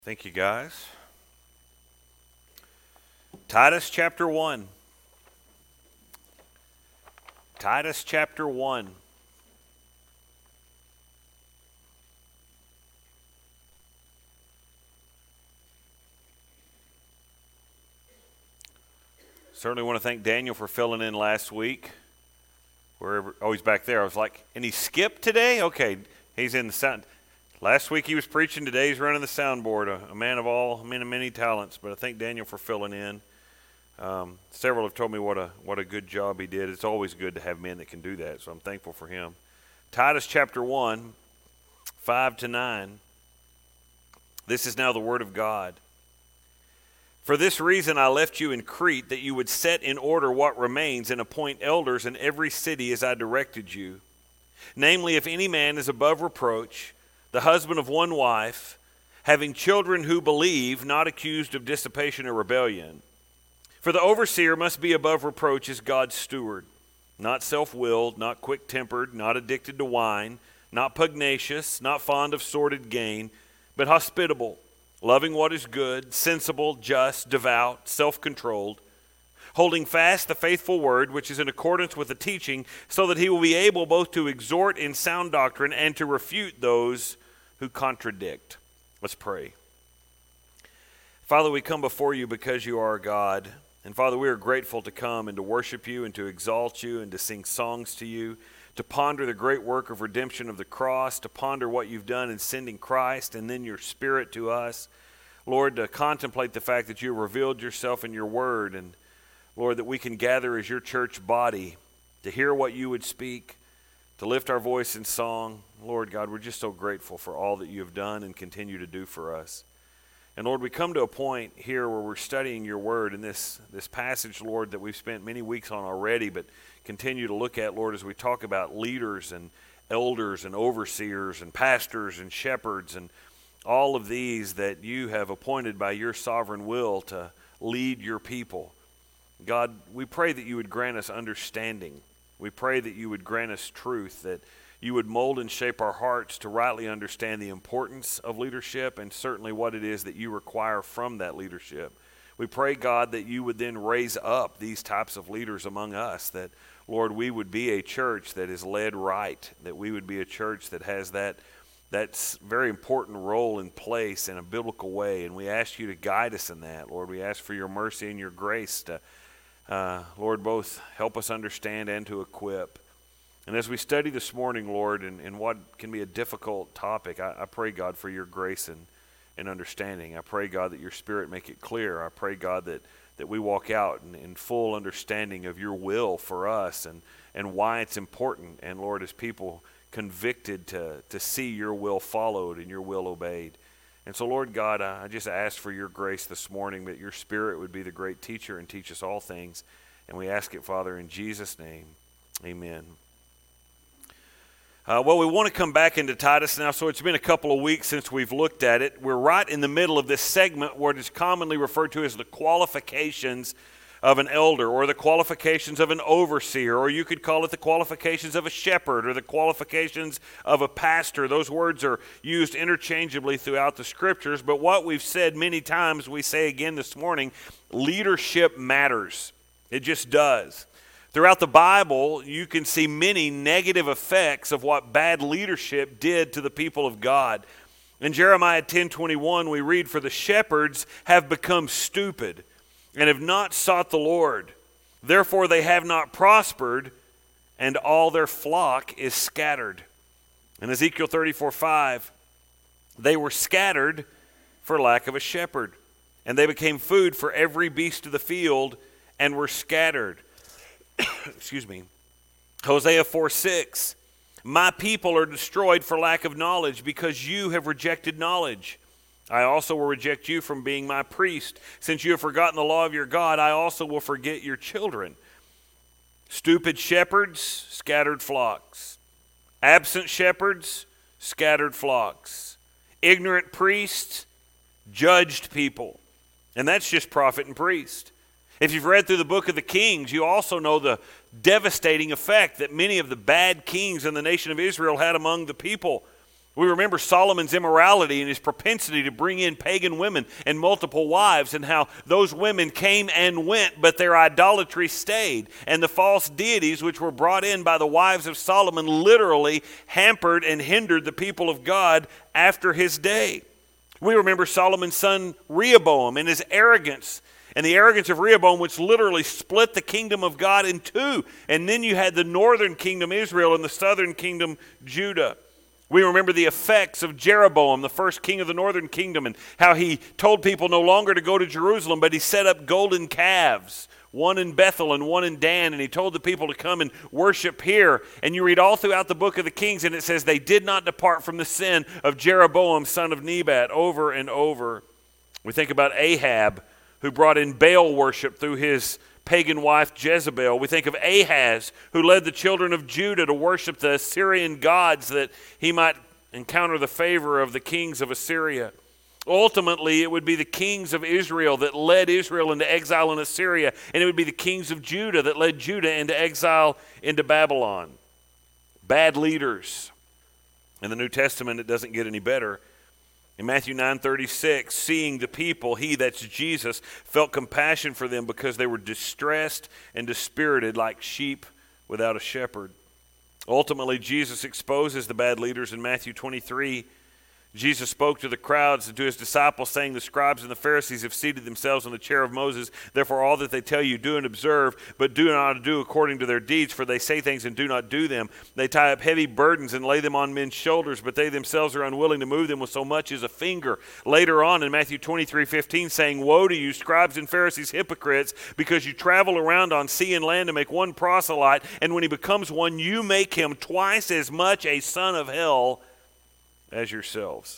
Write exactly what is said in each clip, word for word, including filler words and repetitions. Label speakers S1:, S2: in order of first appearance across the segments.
S1: Thank you, guys. Titus chapter one. Titus chapter one. Certainly want to thank Daniel for filling in last week. Wherever, oh, he's back there. I was like, and he skipped today? Okay, he's in the sound. Last week he was preaching, today he's running the soundboard, a, a man of all, a man of many talents. But I thank Daniel for filling in. Um, several have told me what a what a good job he did. It's always good to have men that can do that, so I'm thankful for him. Titus chapter one, five to nine. This is now the word of God. For this reason I left you in Crete, that you would set in order what remains and appoint elders in every city as I directed you. Namely, if any man is above reproach, the husband of one wife, having children who believe, not accused of dissipation or rebellion. For the overseer must be above reproach as God's steward, not self-willed, not quick-tempered, not addicted to wine, not pugnacious, not fond of sordid gain, but hospitable, loving what is good, sensible, just, devout, self-controlled, holding fast the faithful word which is in accordance with the teaching, so that he will be able both to exhort in sound doctrine and to refute those who contradict. Let's pray. Father, we come before you because you are God. And Father, we are grateful to come and to worship you and to exalt you and to sing songs to you, to ponder the great work of redemption of the cross, to ponder what you've done in sending Christ and then your Spirit to us. Lord, to contemplate the fact that you revealed yourself in your word, and Lord, that we can gather as your church body to hear what you would speak, to lift our voice in song. Lord God, we're just so grateful for all that you have done and continue to do for us. And Lord, we come to a point here where we're studying your word in this, this passage, Lord, that we've spent many weeks on already, but continue to look at, Lord, as we talk about leaders and elders and overseers and pastors and shepherds and all of these that you have appointed by your sovereign will to lead your people. God, we pray that you would grant us understanding. We pray that you would grant us truth, that you would mold and shape our hearts to rightly understand the importance of leadership and certainly what it is that you require from that leadership. We pray, God, that you would then raise up these types of leaders among us, that, Lord, we would be a church that is led right, that we would be a church that has that that's very important role in place in a biblical way, and we ask you to guide us in that. Lord, we ask for your mercy and your grace to, uh, Lord, both help us understand and to equip. And as we study this morning, Lord, in, in what can be a difficult topic, I, I pray, God, for your grace and, and understanding. I pray, God, that your Spirit make it clear. I pray, God, that, that we walk out in, in full understanding of your will for us and, and why it's important. And, Lord, as people convicted to, to see your will followed and your will obeyed. And so, Lord God, I, I just ask for your grace this morning, that your Spirit would be the great teacher and teach us all things. And we ask it, Father, in Jesus' name. Amen. Uh, well, we want to come back into Titus now, so it's been a couple of weeks since we've looked at it. We're right in the middle of this segment where it is commonly referred to as the qualifications of an elder, or the qualifications of an overseer, or you could call it the qualifications of a shepherd, or the qualifications of a pastor. Those words are used interchangeably throughout the scriptures, but what we've said many times, we say again this morning, leadership matters. It just does. Throughout the Bible, you can see many negative effects of what bad leadership did to the people of God. In Jeremiah ten twenty-one, we read, "For the shepherds have become stupid and have not sought the Lord. Therefore they have not prospered, and all their flock is scattered." In Ezekiel thirty-four five, "They were scattered for lack of a shepherd, and they became food for every beast of the field and were scattered." Excuse me. Hosea four six, "My people are destroyed for lack of knowledge, because you have rejected knowledge. I also will reject you from being my priest. Since you have forgotten the law of your God, I also will forget your children." Stupid shepherds, scattered flocks. Absent shepherds, scattered flocks. Ignorant priests, judged people. And that's just prophet and priest. If you've read through the book of the Kings, you also know the devastating effect that many of the bad kings in the nation of Israel had among the people. We remember Solomon's immorality and his propensity to bring in pagan women and multiple wives, and how those women came and went, but their idolatry stayed. And the false deities which were brought in by the wives of Solomon literally hampered and hindered the people of God after his day. We remember Solomon's son Rehoboam and his arrogance, and the arrogance of Rehoboam, which literally split the kingdom of God in two. And then you had the northern kingdom Israel and the southern kingdom Judah. We remember the effects of Jeroboam, the first king of the northern kingdom, and how he told people no longer to go to Jerusalem, but he set up golden calves, one in Bethel and one in Dan, and he told the people to come and worship here. And you read all throughout the book of the Kings, and it says they did not depart from the sin of Jeroboam, son of Nebat, over and over. We think about Ahab, who brought in Baal worship through his pagan wife Jezebel. We think of Ahaz, who led the children of Judah to worship the Assyrian gods that he might encounter the favor of the kings of Assyria. Ultimately, it would be the kings of Israel that led Israel into exile in Assyria, and it would be the kings of Judah that led Judah into exile into Babylon. Bad leaders. In the New Testament, it doesn't get any better. In Matthew nine thirty-six, seeing the people, he, that's Jesus, felt compassion for them because they were distressed and dispirited like sheep without a shepherd. Ultimately, Jesus exposes the bad leaders in Matthew twenty-three. Jesus spoke to the crowds and to his disciples, saying, the scribes and the Pharisees have seated themselves on the chair of Moses. Therefore, all that they tell you, do and observe, but do not do according to their deeds, for they say things and do not do them. They tie up heavy burdens and lay them on men's shoulders, but they themselves are unwilling to move them with so much as a finger. Later on in Matthew twenty-three fifteen, saying, woe to you, scribes and Pharisees, hypocrites, because you travel around on sea and land to make one proselyte, and when he becomes one, you make him twice as much a son of hell as yourselves.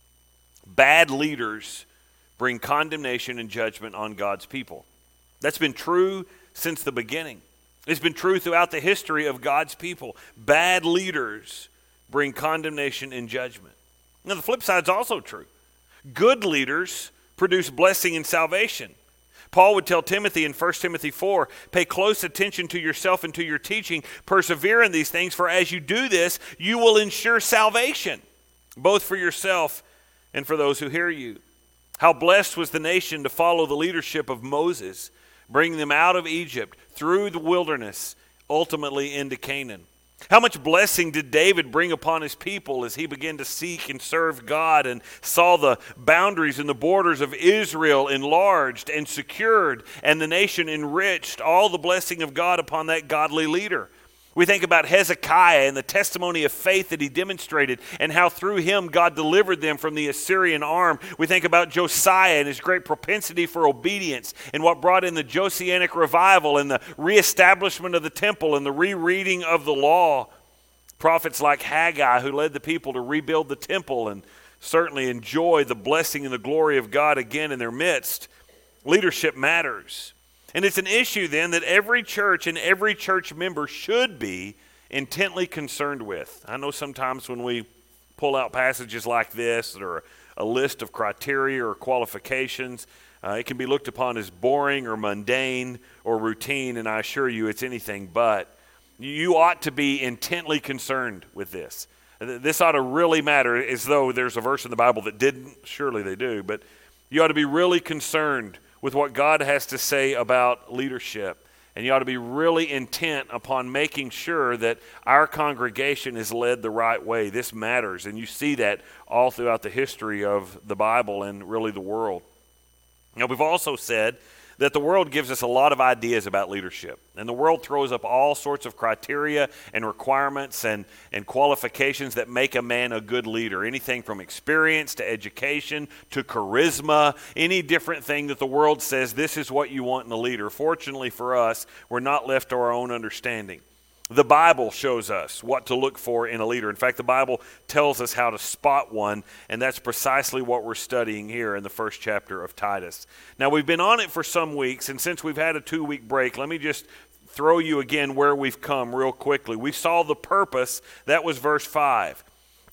S1: Bad leaders bring condemnation and judgment on God's people. That's been true since the beginning. It's been true throughout the history of God's people. Bad leaders bring condemnation and judgment. Now, the flip side is also true. Good leaders produce blessing and salvation. Paul would tell Timothy in First Timothy four, pay close attention to yourself and to your teaching. Persevere in these things, for as you do this, you will ensure salvation, both for yourself and for those who hear you. How blessed was the nation to follow the leadership of Moses, bringing them out of Egypt through the wilderness, ultimately into Canaan. How much blessing did David bring upon his people as he began to seek and serve God and saw the boundaries and the borders of Israel enlarged and secured, and the nation enriched, all the blessing of God upon that godly leader. We think about Hezekiah and the testimony of faith that he demonstrated and how through him God delivered them from the Assyrian arm. We think about Josiah and his great propensity for obedience and what brought in the Josianic revival and the reestablishment of the temple and the rereading of the law. Prophets like Haggai, who led the people to rebuild the temple and certainly enjoy the blessing and the glory of God again in their midst. Leadership matters. And it's an issue then that every church and every church member should be intently concerned with. I know sometimes when we pull out passages like this or a list of criteria or qualifications, uh, it can be looked upon as boring or mundane or routine, and I assure you it's anything but. You ought to be intently concerned with this. This ought to really matter, as though there's a verse in the Bible that didn't. Surely they do, but you ought to be really concerned with what God has to say about leadership. And you ought to be really intent upon making sure that our congregation is led the right way. This matters, and you see that all throughout the history of the Bible and really the world. Now, we've also said that the world gives us a lot of ideas about leadership. And the world throws up all sorts of criteria and requirements and, and qualifications that make a man a good leader. Anything from experience to education to charisma, any different thing that the world says this is what you want in a leader. Fortunately for us, we're not left to our own understanding. The Bible shows us what to look for in a leader. In fact, the Bible tells us how to spot one, and that's precisely what we're studying here in the first chapter of Titus. Now, we've been on it for some weeks, and since we've had a two-week break, let me just throw you again where we've come real quickly. We saw the purpose, that was verse five.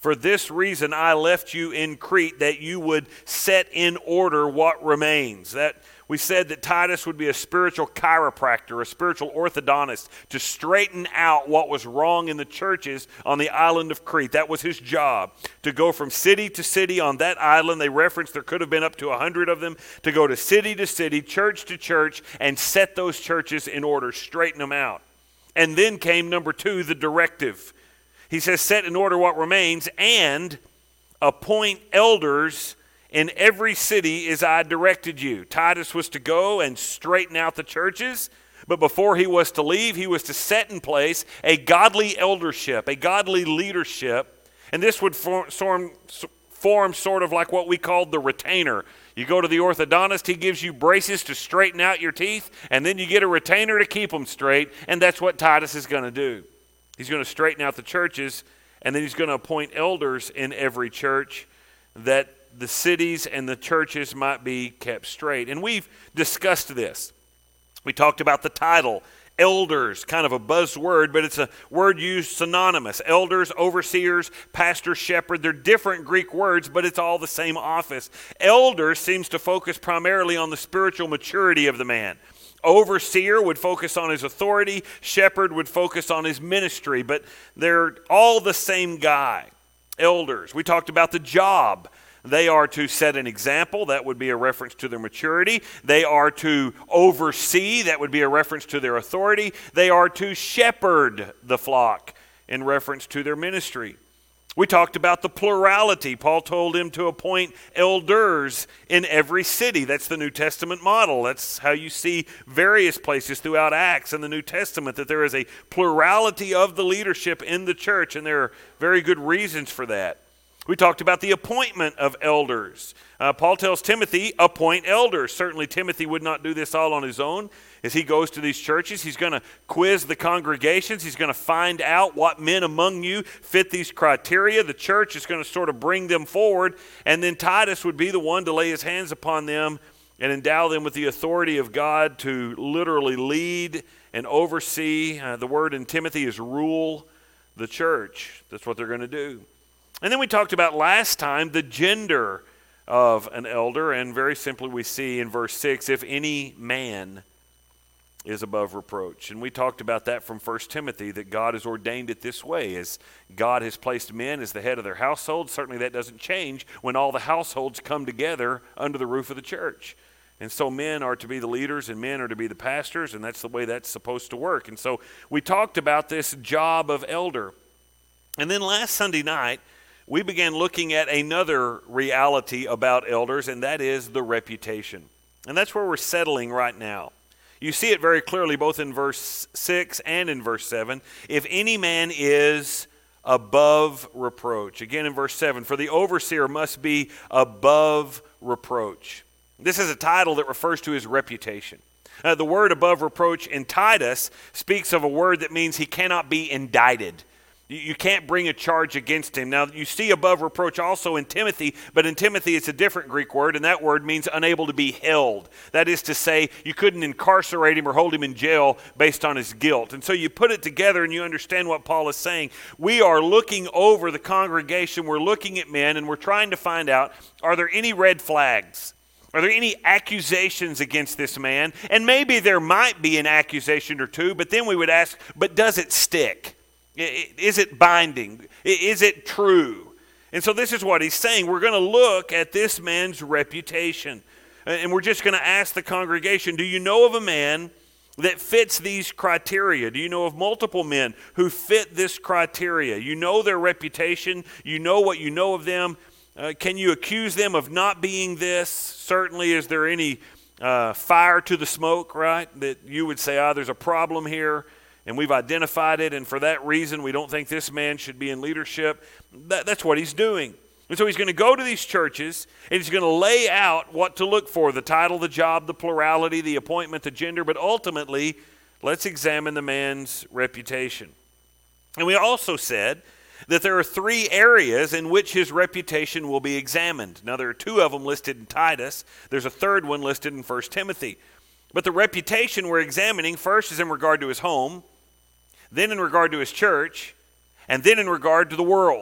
S1: For this reason I left you in Crete, that you would set in order what remains. That we said that Titus would be a spiritual chiropractor, a spiritual orthodontist, to straighten out what was wrong in the churches on the island of Crete. That was his job, to go from city to city on that island. They referenced there could have been up to a hundred of them, to go to city to city, church to church, and set those churches in order, straighten them out. And then came number two, the directive. He says, set in order what remains, and appoint elders in every city as I directed you. Titus was to go and straighten out the churches, but before he was to leave, he was to set in place a godly eldership, a godly leadership, and this would form, form, form sort of like what we called the retainer. You go to the orthodontist, he gives you braces to straighten out your teeth, and then you get a retainer to keep them straight, and that's what Titus is going to do. He's going to straighten out the churches, and then he's going to appoint elders in every church, that the cities and the churches might be kept straight. And we've discussed this. We talked about the title, elders, kind of a buzzword, but it's a word used synonymous. Elders, overseers, pastor, shepherd, they're different Greek words, but it's all the same office. Elder seems to focus primarily on the spiritual maturity of the man. Overseer would focus on his authority. Shepherd would focus on his ministry, but they're all the same guy. Elders. We talked about the job. They are to set an example. That would be a reference to their maturity. They are to oversee. That would be a reference to their authority. They are to shepherd the flock in reference to their ministry. We talked about the plurality. Paul told him to appoint elders in every city. That's the New Testament model. That's how you see various places throughout Acts and the New Testament, that there is a plurality of the leadership in the church, and there are very good reasons for that. We talked about the appointment of elders. Uh, Paul tells Timothy, appoint elders. Certainly Timothy would not do this all on his own. As he goes to these churches, he's going to quiz the congregations. He's going to find out what men among you fit these criteria. The church is going to sort of bring them forward. And then Titus would be the one to lay his hands upon them and endow them with the authority of God to literally lead and oversee. Uh, the word in Timothy is rule the church. That's what they're going to do. And then we talked about last time the gender of an elder, and very simply we see in verse six, if any man is above reproach. And we talked about that from First Timothy, that God has ordained it this way. As God has placed men as the head of their household, certainly that doesn't change when all the households come together under the roof of the church. And so men are to be the leaders and men are to be the pastors, and that's the way that's supposed to work. And so we talked about this job of elder. And then last Sunday night, we began looking at another reality about elders, and that is the reputation. And that's where we're settling right now. You see it very clearly both in verse six and in verse seven. If any man is above reproach. Again in verse seven, for the overseer must be above reproach. This is a title that refers to his reputation. Uh, the word above reproach in Titus speaks of a word that means he cannot be indicted. You can't bring a charge against him. Now, you see above reproach also in Timothy, but in Timothy it's a different Greek word, and that word means unable to be held. That is to say, you couldn't incarcerate him or hold him in jail based on his guilt. And so you put it together and you understand what Paul is saying. We are looking over the congregation, we're looking at men, and we're trying to find out, are there any red flags? Are there any accusations against this man? And maybe there might be an accusation or two, but then we would ask, but does it stick? Is it binding? Is it true? And so this is what he's saying. We're going to look at this man's reputation. And we're just going to ask the congregation, do you know of a man that fits these criteria? Do you know of multiple men who fit this criteria? You know their reputation. You know what you know of them. Uh, can you accuse them of not being this? Certainly, is there any uh, fire to the smoke, right? That you would say, ah, there's a problem here. And we've identified it, and for that reason, we don't think this man should be in leadership. That, that's what he's doing. And so he's going to go to these churches, and he's going to lay out what to look for, the title, the job, the plurality, the appointment, the gender, but ultimately, let's examine the man's reputation. And we also said that there are three areas in which his reputation will be examined. Now, there are two of them listed in Titus. There's a third one listed in First Timothy. But the reputation we're examining first is in regard to his home, then in regard to his church, and then in regard to the world.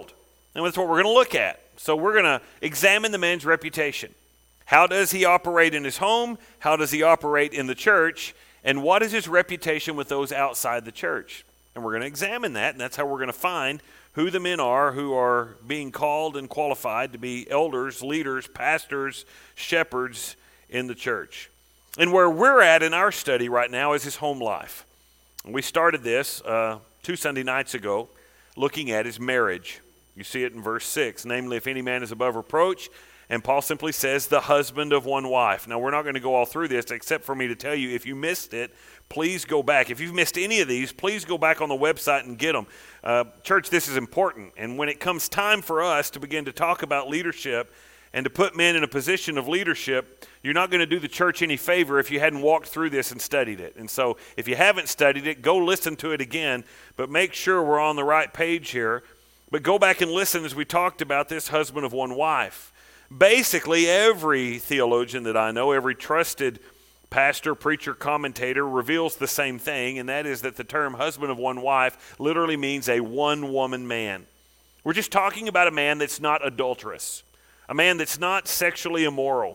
S1: And that's what we're going to look at. So we're going to examine the man's reputation. How does he operate in his home? How does he operate in the church? And what is his reputation with those outside the church? And we're going to examine that, and that's how we're going to find who the men are who are being called and qualified to be elders, leaders, pastors, shepherds in the church. And where we're at in our study right now is his home life. We started this uh, two Sunday nights ago looking at his marriage. You see it in verse six, namely, if any man is above reproach, and Paul simply says, the husband of one wife. Now, we're not going to go all through this, except for me to tell you, if you missed it, please go back. If you've missed any of these, please go back on the website and get them. Uh, church, this is important. And when it comes time for us to begin to talk about leadership and to put men in a position of leadership, you're not going to do the church any favor if you hadn't walked through this and studied it. And so if you haven't studied it, go listen to it again, but make sure we're on the right page here. But go back and listen as we talked about this husband of one wife. Basically, every theologian that I know, every trusted pastor, preacher, commentator reveals the same thing, and that is that the term husband of one wife literally means a one-woman man. We're just talking about a man that's not adulterous, a man that's not sexually immoral.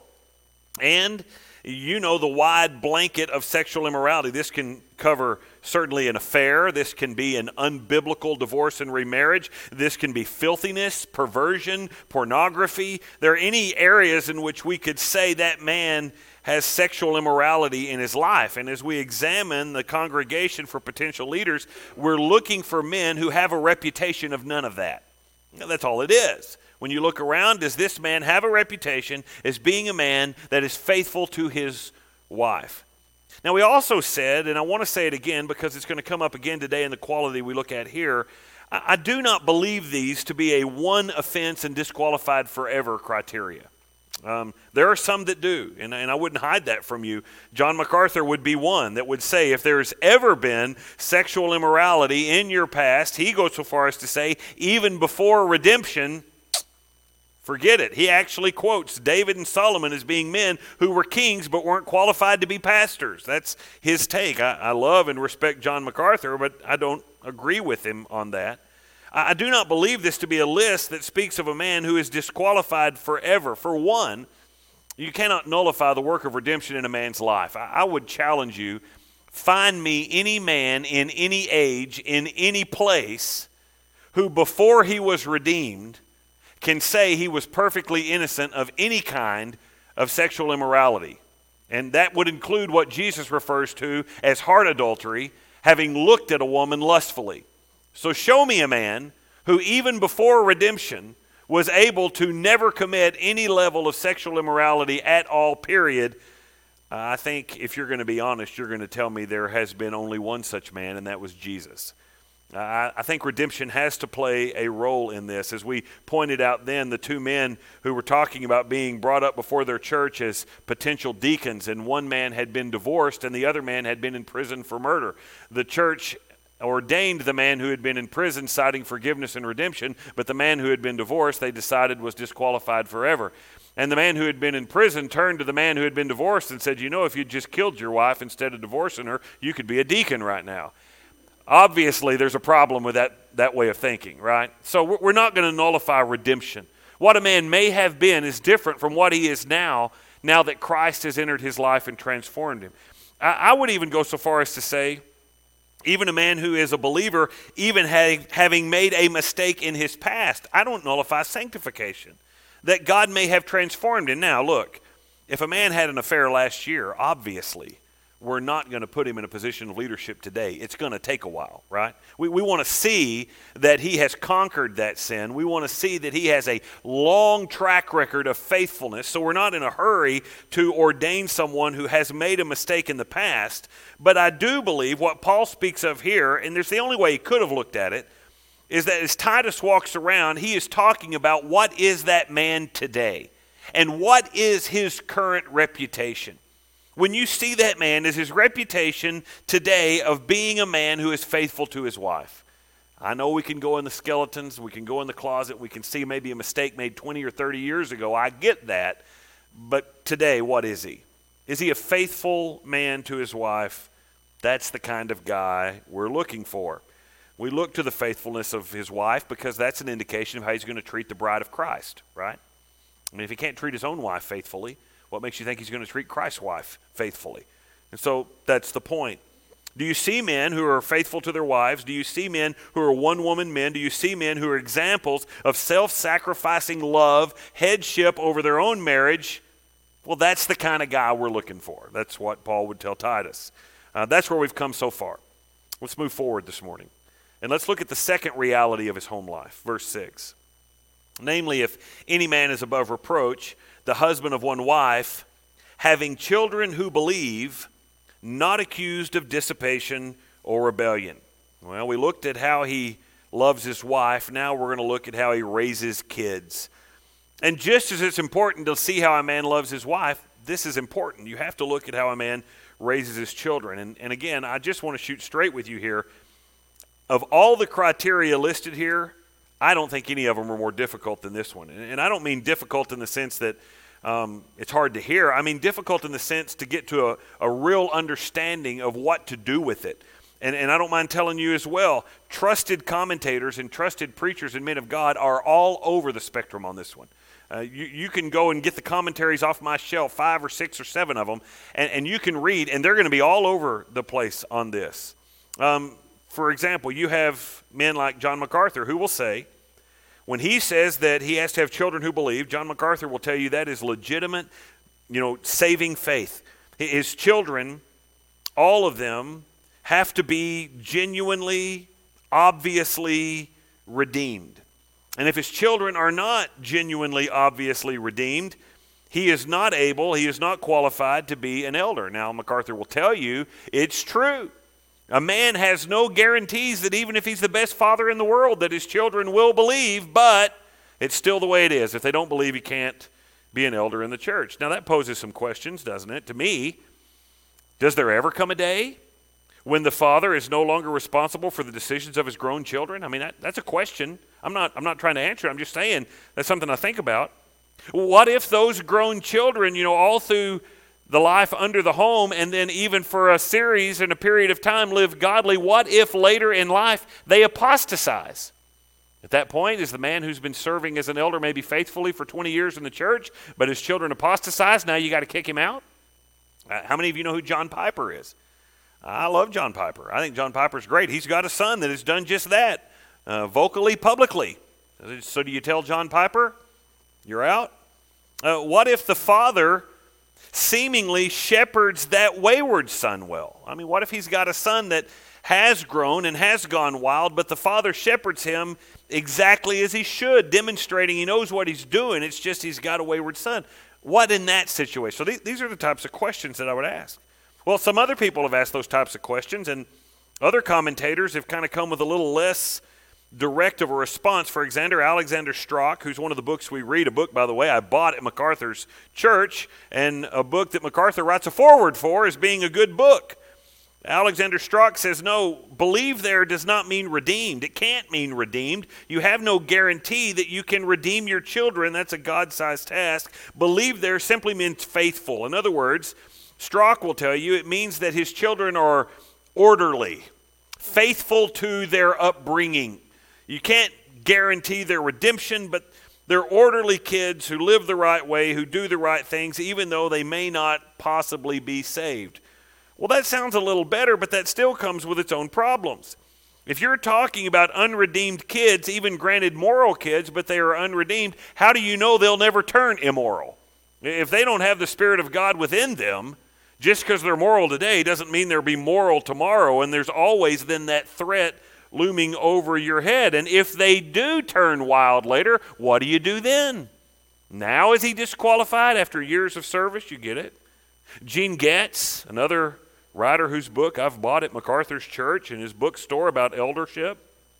S1: And you know the wide blanket of sexual immorality. This can cover certainly an affair. This can be an unbiblical divorce and remarriage. This can be filthiness, perversion, pornography. There are any areas in which we could say that man has sexual immorality in his life. And as we examine the congregation for potential leaders, we're looking for men who have a reputation of none of that. Now, that's all it is. When you look around, does this man have a reputation as being a man that is faithful to his wife? Now, we also said, and I want to say it again because it's going to come up again today in the quality we look at here, I, I do not believe these to be a one offense and disqualified forever criteria. Um, there are some that do, and, and I wouldn't hide that from you. John MacArthur would be one that would say if there's ever been sexual immorality in your past, he goes so far as to say even before redemption, forget it. He actually quotes David and Solomon as being men who were kings but weren't qualified to be pastors. That's his take. I, I love and respect John MacArthur, but I don't agree with him on that. I, I do not believe this to be a list that speaks of a man who is disqualified forever. For one, you cannot nullify the work of redemption in a man's life. I, I would challenge you, find me any man in any age, in any place, who before he was redeemed can say he was perfectly innocent of any kind of sexual immorality. And that would include what Jesus refers to as heart adultery, having looked at a woman lustfully. So show me a man who even before redemption was able to never commit any level of sexual immorality at all, period. Uh, I think if you're going to be honest, you're going to tell me there has been only one such man, and that was Jesus. Uh, I think redemption has to play a role in this. As we pointed out then, the two men who were talking about being brought up before their church as potential deacons, and one man had been divorced and the other man had been in prison for murder. The church ordained the man who had been in prison, citing forgiveness and redemption, but the man who had been divorced, they decided was disqualified forever. And the man who had been in prison turned to the man who had been divorced and said, you know, if you'd just killed your wife instead of divorcing her, you could be a deacon right now. Obviously, there's a problem with that, that way of thinking, right? So we're not going to nullify redemption. What a man may have been is different from what he is now, now that Christ has entered his life and transformed him. I, I would even go so far as to say, even a man who is a believer, even having, having made a mistake in his past, I don't nullify sanctification, that God may have transformed him. Now, look, if a man had an affair last year, obviously, we're not going to put him in a position of leadership today. It's going to take a while, right? We, we want to see that he has conquered that sin. We want to see that he has a long track record of faithfulness. So we're not in a hurry to ordain someone who has made a mistake in the past. But I do believe what Paul speaks of here, and there's the only way he could have looked at it, is that as Titus walks around, he is talking about what is that man today and what is his current reputation. When you see that man, is his reputation today of being a man who is faithful to his wife? I know we can go in the skeletons, we can go in the closet, we can see maybe a mistake made twenty or thirty years ago. I get that. But today, what is he? Is he a faithful man to his wife? That's the kind of guy we're looking for. We look to the faithfulness of his wife because that's an indication of how he's going to treat the bride of Christ, right? I mean, if he can't treat his own wife faithfully, what makes you think he's going to treat Christ's wife faithfully? And so that's the point. Do you see men who are faithful to their wives? Do you see men who are one-woman men? Do you see men who are examples of self-sacrificing love, headship over their own marriage? Well, that's the kind of guy we're looking for. That's what Paul would tell Titus. Uh, that's where we've come so far. Let's move forward this morning. And let's look at the second reality of his home life, verse six. Namely, if any man is above reproach, the husband of one wife, having children who believe, not accused of dissipation or rebellion. Well, we looked at how he loves his wife. Now we're going to look at how he raises kids. And just as it's important to see how a man loves his wife, this is important. You have to look at how a man raises his children. And, and again, I just want to shoot straight with you here. Of all the criteria listed here, I don't think any of them are more difficult than this one. And, and I don't mean difficult in the sense that um, it's hard to hear. I mean difficult in the sense to get to a, a real understanding of what to do with it. And, and I don't mind telling you as well, trusted commentators and trusted preachers and men of God are all over the spectrum on this one. Uh, you, you can go and get the commentaries off my shelf, five or six or seven of them, and, and you can read, and they're going to be all over the place on this. Um, For example, you have men like John MacArthur who will say, when he says that he has to have children who believe, John MacArthur will tell you that is legitimate, you know, saving faith. His children, all of them, have to be genuinely, obviously redeemed. And if his children are not genuinely, obviously redeemed, he is not able, he is not qualified to be an elder. Now, MacArthur will tell you it's true. A man has no guarantees that even if he's the best father in the world, that his children will believe, but it's still the way it is. If they don't believe, he can't be an elder in the church. Now, that poses some questions, doesn't it? To me, does there ever come a day when the father is no longer responsible for the decisions of his grown children? I mean, that, that's a question. I'm not, I'm not trying to answer. I'm just saying that's something I think about. What if those grown children, you know, all through the life under the home, and then even for a series and a period of time live godly, what if later in life they apostatize? At that point, is the man who's been serving as an elder maybe faithfully for twenty years in the church, but his children apostatize, now you got to kick him out? Uh, how many of you know who John Piper is? I love John Piper. I think John Piper's great. He's got a son that has done just that, uh, vocally, publicly. So do you tell John Piper, you're out? Uh, what if the father seemingly shepherds that wayward son well? I mean, what if he's got a son that has grown and has gone wild, but the father shepherds him exactly as he should, demonstrating he knows what he's doing. It's just he's got a wayward son. What in that situation? So th- these are the types of questions that I would ask. Well, some other people have asked those types of questions, and other commentators have kind of come with a little less direct of a response. For example, Alexander Strauch, who's one of the books we read, a book, by the way, I bought at MacArthur's church, and a book that MacArthur writes a foreword for as being a good book. Alexander Strauch says, no, believe there does not mean redeemed. It can't mean redeemed. You have no guarantee that you can redeem your children. That's a God-sized task. Believe there simply means faithful. In other words, Strauch will tell you it means that his children are orderly, faithful to their upbringing. You can't guarantee their redemption, but they're orderly kids who live the right way, who do the right things, even though they may not possibly be saved. Well, that sounds a little better, but that still comes with its own problems. If you're talking about unredeemed kids, even granted moral kids, but they are unredeemed, how do you know they'll never turn immoral? If they don't have the Spirit of God within them, just because they're moral today doesn't mean they'll be moral tomorrow, and there's always then that threat looming over your head. And if they do turn wild later, what do you do then? Now is he disqualified after years of service? You get it? Gene Getz, another writer whose book I've bought at MacArthur's church in his bookstore about eldership,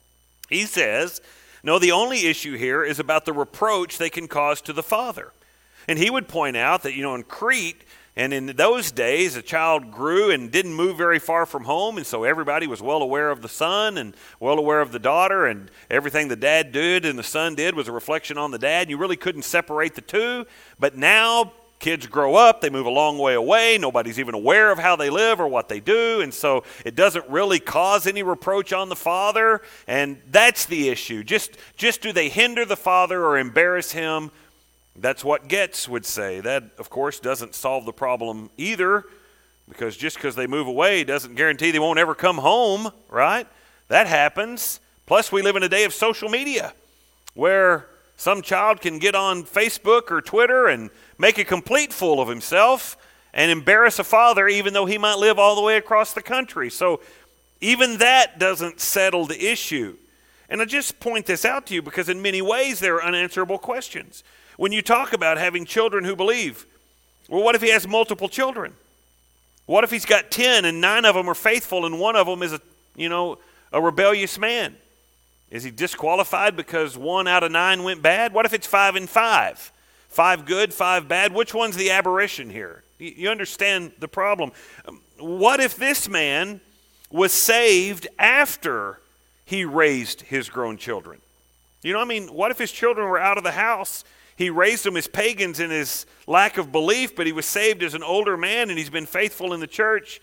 S1: he says, no, the only issue here is about the reproach they can cause to the father. And he would point out that, you know, in Crete, and in those days, a child grew and didn't move very far from home, and so everybody was well aware of the son and well aware of the daughter, and everything the dad did and the son did was a reflection on the dad. You really couldn't separate the two. But now kids grow up, they move a long way away, nobody's even aware of how they live or what they do, and so it doesn't really cause any reproach on the father, and that's the issue. Just, just do they hinder the father or embarrass him? That's what Getz would say. That, of course, doesn't solve the problem either, because just because they move away doesn't guarantee they won't ever come home, right? That happens. Plus, we live in a day of social media where some child can get on Facebook or Twitter and make a complete fool of himself and embarrass a father even though he might live all the way across the country. So even that doesn't settle the issue. And I just point this out to you because in many ways there are unanswerable questions. When you talk about having children who believe, well, what if he has multiple children? What if he's got ten and nine of them are faithful and one of them is a, you know, a rebellious man? Is he disqualified because one out of nine went bad? What if it's five and five? Five good, five bad? Which one's the aberration here? You understand the problem. What if this man was saved after he raised his grown children? You know, I mean, what if his children were out of the house? He raised them as pagans in his lack of belief, but he was saved as an older man and he's been faithful in the church.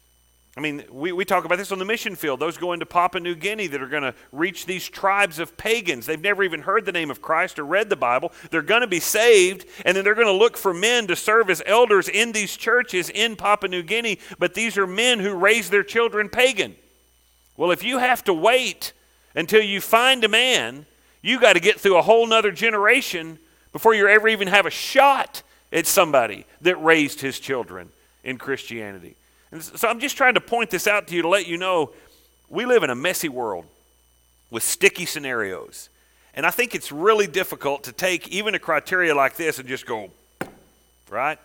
S1: I mean, we, we talk about this on the mission field. Those going to Papua New Guinea that are going to reach these tribes of pagans. They've never even heard the name of Christ or read the Bible. They're going to be saved, and then they're going to look for men to serve as elders in these churches in Papua New Guinea, but these are men who raise their children pagan. Well, if you have to wait until you find a man, you got to get through a whole nother generation before you ever even have a shot at somebody that raised his children in Christianity. And so I'm just trying to point this out to you to let you know we live in a messy world with sticky scenarios. And I think it's really difficult to take even a criteria like this and just go, right?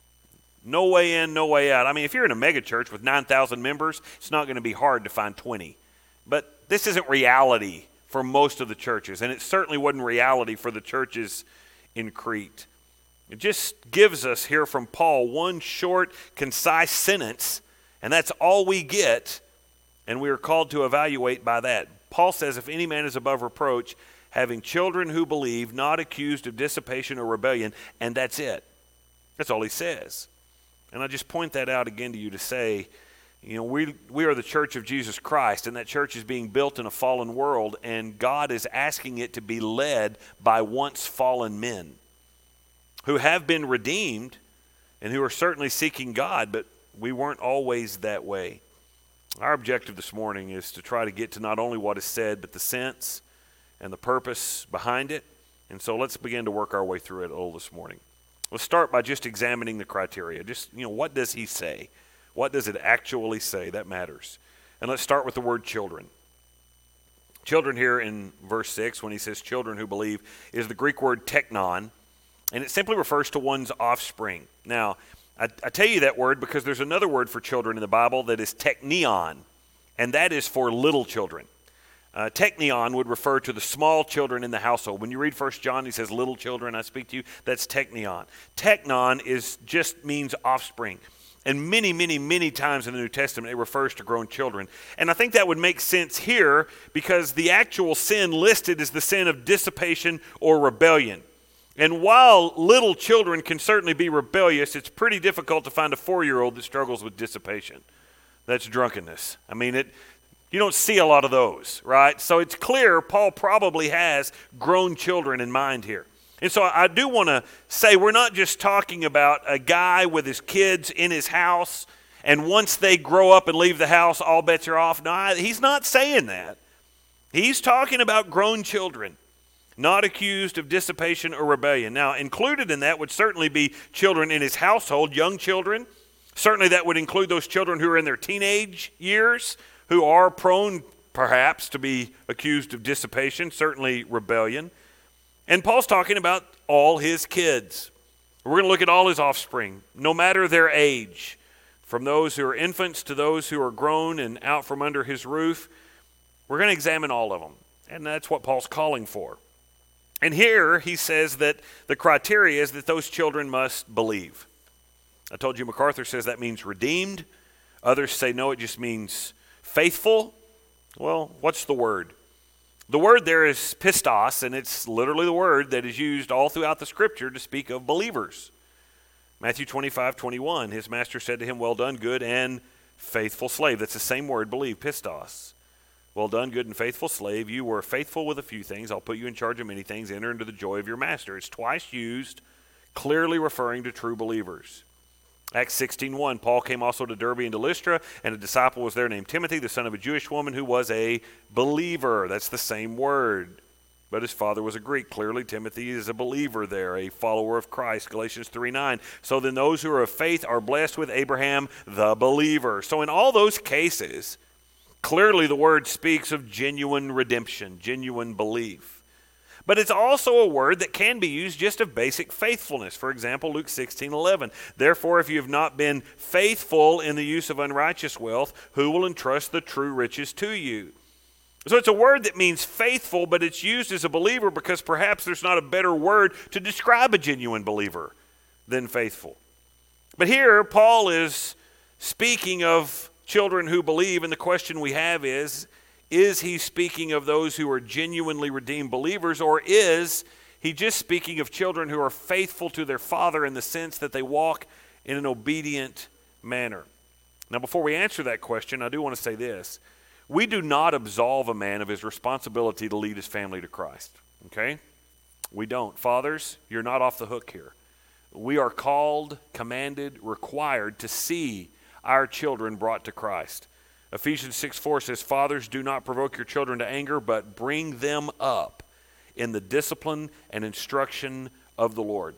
S1: No way in, no way out. I mean, if you're in a mega church with nine thousand members, it's not going to be hard to find twenty. But this isn't reality for most of the churches, and it certainly wasn't reality for the churches in Crete. It just gives us here from Paul one short, concise sentence, and that's all we get, and we are called to evaluate by that. Paul says, if any man is above reproach, having children who believe, not accused of dissipation or rebellion, and that's it. That's all he says. And I just point that out again to you to say, you know, we we are the church of Jesus Christ, and that church is being built in a fallen world, and God is asking it to be led by once fallen men who have been redeemed and who are certainly seeking God, but we weren't always that way. Our objective this morning is to try to get to not only what is said, but the sense and the purpose behind it. And so let's begin to work our way through it a little this morning. Let's start by just examining the criteria. Just, you know, what does he say? What does it actually say? That matters. And let's start with the word children. Children here in verse six, when he says children who believe, is the Greek word teknon, and it simply refers to one's offspring. Now, I, I tell you that word because there's another word for children in the Bible that is teknion, and that is for little children. Uh, teknion would refer to the small children in the household. When you read First John, he says, little children I speak to you. That's teknion. Teknon is just means offspring. And many, many, many times in the New Testament, it refers to grown children. And I think that would make sense here because the actual sin listed is the sin of dissipation or rebellion. And while little children can certainly be rebellious, it's pretty difficult to find a four-year-old that struggles with dissipation. That's drunkenness. I mean, it. You don't see a lot of those, right? So it's clear Paul probably has grown children in mind here. And so I do want to say we're not just talking about a guy with his kids in his house, and once they grow up and leave the house, all bets are off. No, he's not saying that. He's talking about grown children, not accused of dissipation or rebellion. Now, included in that would certainly be children in his household, young children. Certainly that would include those children who are in their teenage years, who are prone, perhaps, to be accused of dissipation, certainly rebellion. And Paul's talking about all his kids. We're going to look at all his offspring, no matter their age, from those who are infants to those who are grown and out from under his roof. We're going to examine all of them, and that's what Paul's calling for. And here he says that the criteria is that those children must believe. I told you MacArthur says that means redeemed. Others say no, it just means faithful. Well, what's the word? The word there is pistos, and it's literally the word that is used all throughout the Scripture to speak of believers. Matthew twenty-five, twenty-one, his master said to him, well done, good and faithful slave. That's the same word, believe, pistos. Well done, good and faithful slave. You were faithful with a few things. I'll put you in charge of many things. Enter into the joy of your master. It's twice used, clearly referring to true believers. Acts sixteen one, Paul came also to Derbe and to Lystra, and a disciple was there named Timothy, the son of a Jewish woman who was a believer. That's the same word. But his father was a Greek. Clearly, Timothy is a believer there, a follower of Christ. Galatians three nine. So then those who are of faith are blessed with Abraham, the believer. So in all those cases, clearly the word speaks of genuine redemption, genuine belief. But it's also a word that can be used just of basic faithfulness. For example, Luke sixteen eleven. Therefore, if you have not been faithful in the use of unrighteous wealth, who will entrust the true riches to you? So it's a word that means faithful, but it's used as a believer because perhaps there's not a better word to describe a genuine believer than faithful. But here, Paul is speaking of children who believe, and the question we have is, is he speaking of those who are genuinely redeemed believers, or is he just speaking of children who are faithful to their father in the sense that they walk in an obedient manner? Now, before we answer that question, I do want to say this. We do not absolve a man of his responsibility to lead his family to Christ, okay? We don't. Fathers, you're not off the hook here. We are called, commanded, required to see our children brought to Christ. Ephesians six four says, fathers, do not provoke your children to anger, but bring them up in the discipline and instruction of the Lord.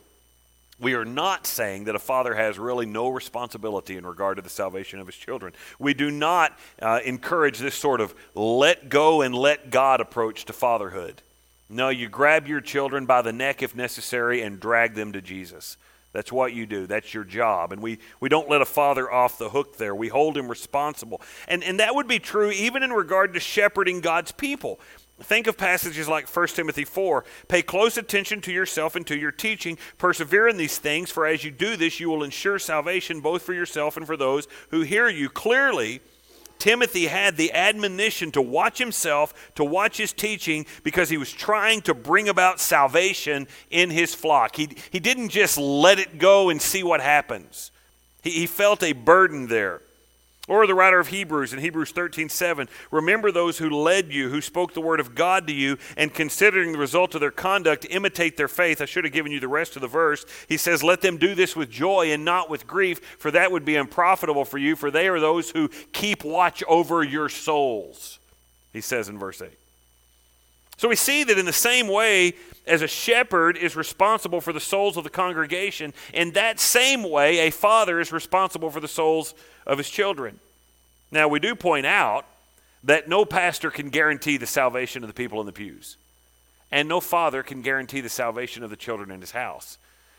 S1: We are not saying that a father has really no responsibility in regard to the salvation of his children. We do not uh, encourage this sort of let go and let God approach to fatherhood. No, you grab your children by the neck if necessary and drag them to Jesus. That's what you do. That's your job. And we, we don't let a father off the hook there. We hold him responsible. And, and that would be true even in regard to shepherding God's people. Think of passages like First Timothy four. Pay close attention to yourself and to your teaching. Persevere in these things, for as you do this, you will ensure salvation both for yourself and for those who hear you. Clearly, Timothy had the admonition to watch himself, to watch his teaching, because he was trying to bring about salvation in his flock. He, he didn't just let it go and see what happens. He, he felt a burden there. Or the writer of Hebrews in Hebrews thirteen seven, remember those who led you, who spoke the word of God to you, and considering the result of their conduct, imitate their faith. I should have given you the rest of the verse. He says, let them do this with joy and not with grief, for that would be unprofitable for you, for they are those who keep watch over your souls, he says in verse eight. So we see that in the same way as a shepherd is responsible for the souls of the congregation, in that same way a father is responsible for the souls of his children. Now we do point out that no pastor can guarantee the salvation of the people in the pews, and no father can guarantee the salvation of the children in his house.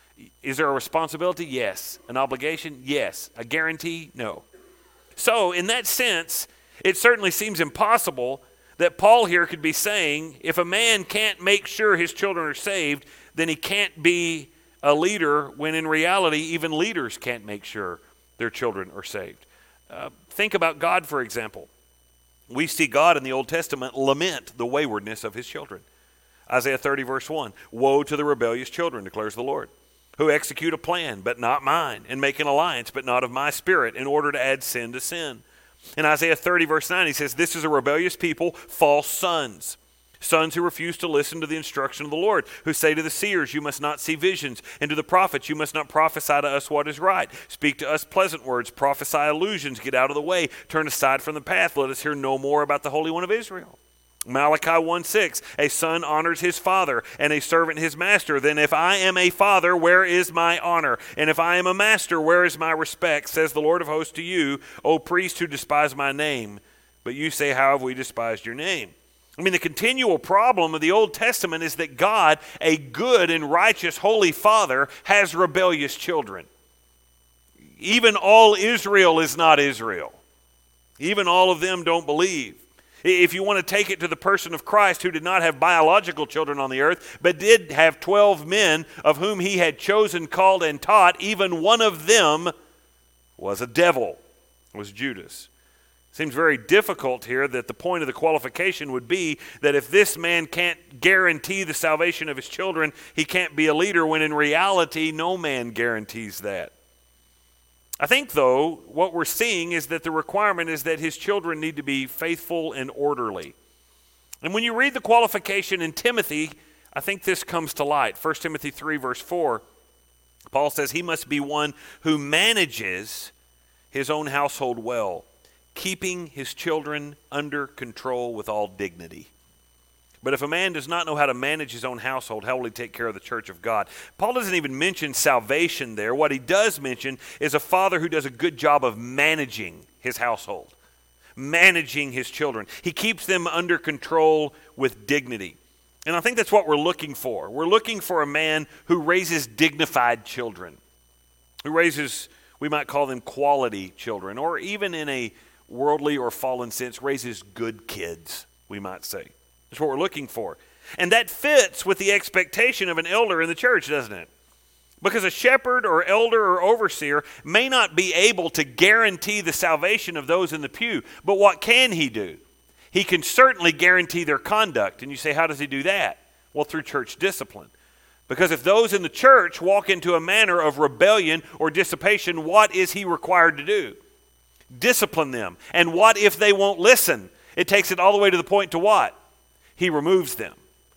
S1: Is there a responsibility? Yes. An obligation? Yes. A guarantee? No. So in that sense, it certainly seems impossible that Paul here could be saying, if a man can't make sure his children are saved, then he can't be a leader, when in reality, even leaders can't make sure their children are saved. Uh, think about God, for example. We see God in the Old Testament lament the waywardness of his children. Isaiah thirty, verse one, woe to the rebellious children, declares the Lord, who execute a plan, but not mine, and make an alliance, but not of my spirit, in order to add sin to sin. In Isaiah thirty, verse nine, he says, this is a rebellious people, false sons. Sons who refuse to listen to the instruction of the Lord, who say to the seers, you must not see visions, and to the prophets, you must not prophesy to us what is right. Speak to us pleasant words, prophesy illusions, get out of the way, turn aside from the path, let us hear no more about the Holy One of Israel. Malachi one six, a son honors his father, and a servant his master. Then if I am a father, where is my honor? And if I am a master, where is my respect? Says the Lord of hosts to you, O priest who despise my name. But you say, how have we despised your name? I mean, the continual problem of the Old Testament is that God, a good and righteous holy father, has rebellious children. Even all Israel is not Israel. Even all of them don't believe. If you want to take it to the person of Christ, who did not have biological children on the earth, but did have twelve men of whom he had chosen, called, and taught, even one of them was a devil, was Judas. Seems very difficult here that the point of the qualification would be that if this man can't guarantee the salvation of his children, he can't be a leader, when in reality no man guarantees that. I think, though, what we're seeing is that the requirement is that his children need to be faithful and orderly. And when you read the qualification in Timothy, I think this comes to light. First Timothy three, verse four, Paul says he must be one who manages his own household well, keeping his children under control with all dignity. But if a man does not know how to manage his own household, how will he take care of the church of God? Paul doesn't even mention salvation there. What he does mention is a father who does a good job of managing his household, managing his children. He keeps them under control with dignity. And I think that's what we're looking for. We're looking for a man who raises dignified children, who raises, we might call them quality children, or even in a worldly or fallen sense, raises good kids, we might say. That's what we're looking for. And that fits with the expectation of an elder in the church, doesn't it? Because a shepherd or elder or overseer may not be able to guarantee the salvation of those in the pew, but what can he do? He can certainly guarantee their conduct. And you say, how does he do that? Well, through church discipline. Because if those in the church walk into a manner of rebellion or dissipation, what is he required to do? Discipline them. And what if they won't listen? It takes it all the way to the point to what? He removes them.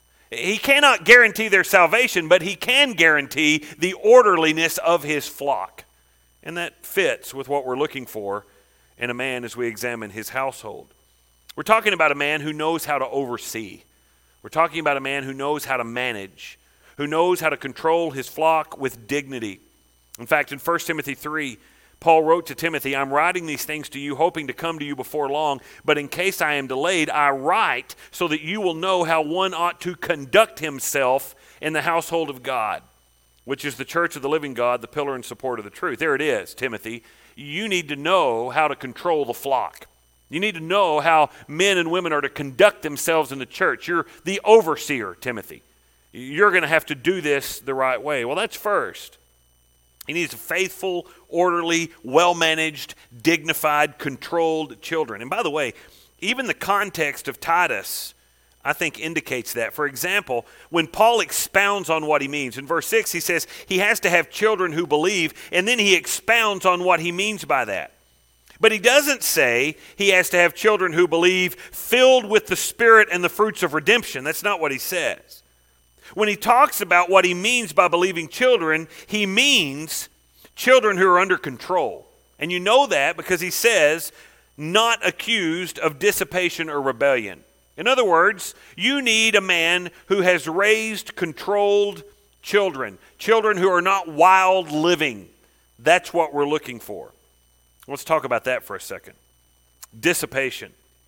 S1: He cannot guarantee their salvation, but he can guarantee the orderliness of his flock. And that fits with what we're looking for in a man as we examine his household. We're talking about a man who knows how to oversee. We're talking about a man who knows how to manage, who knows how to control his flock with dignity. In fact, in First Timothy three, Paul wrote to Timothy, I'm writing these things to you, hoping to come to you before long, but in case I am delayed, I write so that you will know how one ought to conduct himself in the household of God, which is the church of the living God, the pillar and support of the truth. There it is, Timothy. You need to know how to control the flock. You need to know how men and women are to conduct themselves in the church. You're the overseer, Timothy. You're going to have to do this the right way. Well, that's first. He needs faithful, orderly, well-managed, dignified, controlled children. And by the way, even the context of Titus, I think, indicates that. For example, when Paul expounds on what he means, in verse six, he says he has to have children who believe, and then he expounds on what he means by that. But he doesn't say he has to have children who believe filled with the Spirit and the fruits of redemption. That's not what he says. When he talks about what he means by believing children, he means children who are under control. And you know that because he says, not accused of dissipation or rebellion. In other words, you need a man who has raised controlled children, children who are not wild living. That's what we're looking for. Let's talk about that for a second. Dissipation.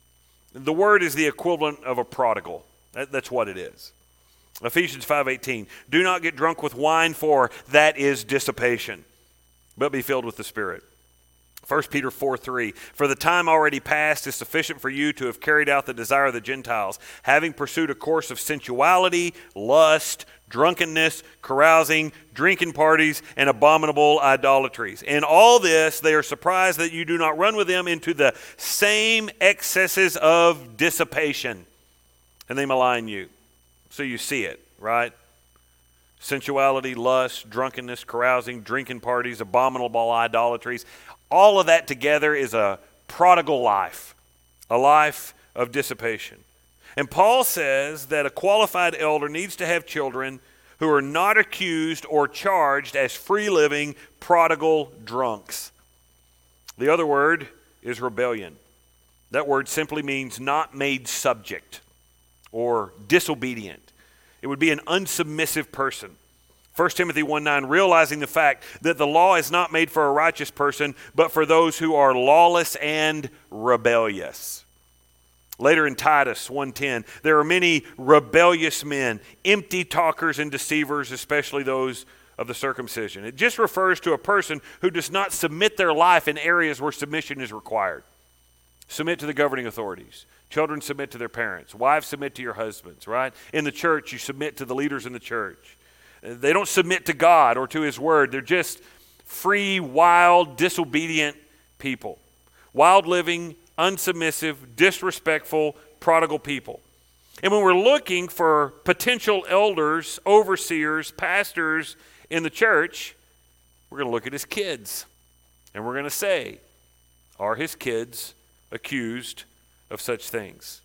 S1: The word is the equivalent of a prodigal. That, that's what it is. Ephesians five eighteen, do not get drunk with wine, for that is dissipation, but be filled with the Spirit. First Peter four three, for the time already past is sufficient for you to have carried out the desire of the Gentiles, having pursued a course of sensuality, lust, drunkenness, carousing, drinking parties, and abominable idolatries. In all this, they are surprised that you do not run with them into the same excesses of dissipation, and they malign you. So you see it, right? Sensuality, lust, drunkenness, carousing, drinking parties, abominable idolatries. All of that together is a prodigal life, a life of dissipation. And Paul says that a qualified elder needs to have children who are not accused or charged as free-living, prodigal drunks. The other word is rebellion. That word simply means not made subject or disobedient. It would be an unsubmissive person. First Timothy one nine, realizing the fact that the law is not made for a righteous person, but for those who are lawless and rebellious. Later in Titus one ten, there are many rebellious men, empty talkers and deceivers, especially those of the circumcision. It just refers to a person who does not submit their life in areas where submission is required. Submit to the governing authorities. Children submit to their parents. Wives submit to your husbands, right? In the church, you submit to the leaders in the church. They don't submit to God or to His Word. They're just free, wild, disobedient people. Wild living, unsubmissive, disrespectful, prodigal people. And when we're looking for potential elders, overseers, pastors in the church, we're going to look at his kids. And we're going to say, are his kids accused of such things?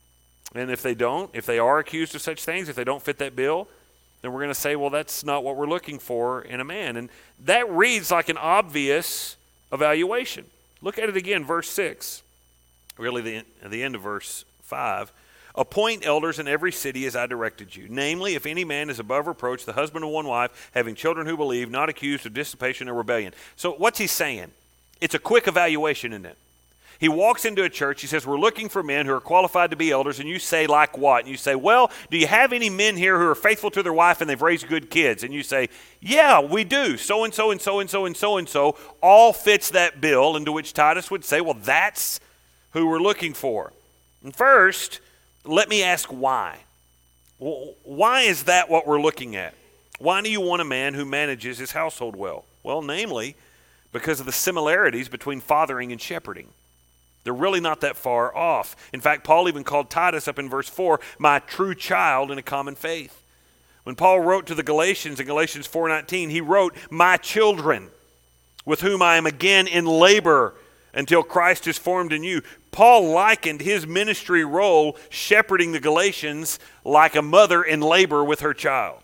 S1: And if they don't, if they are accused of such things, if they don't fit that bill, then we're going to say, well, that's not what we're looking for in a man. And that reads like an obvious evaluation. Look at it again, verse six. Really, the, the end of verse five. Appoint elders in every city as I directed you. Namely, if any man is above reproach, the husband of one wife, having children who believe, not accused of dissipation or rebellion. So what's he saying? It's a quick evaluation, isn't it? He walks into a church, he says, we're looking for men who are qualified to be elders, and you say, like what? And you say, well, do you have any men here who are faithful to their wife and they've raised good kids? And you say, yeah, we do. So-and-so and so-and-so and so-and-so all fits that bill, into which Titus would say, well, that's who we're looking for. And first, let me ask why. Well, why is that what we're looking at? Why do you want a man who manages his household well? Well, namely, because of the similarities between fathering and shepherding. They're really not that far off. In fact, Paul even called Titus up in verse four, my true child in a common faith. When Paul wrote to the Galatians in Galatians four nineteen, he wrote, my children, with whom I am again in labor until Christ is formed in you. Paul likened his ministry role shepherding the Galatians like a mother in labor with her child.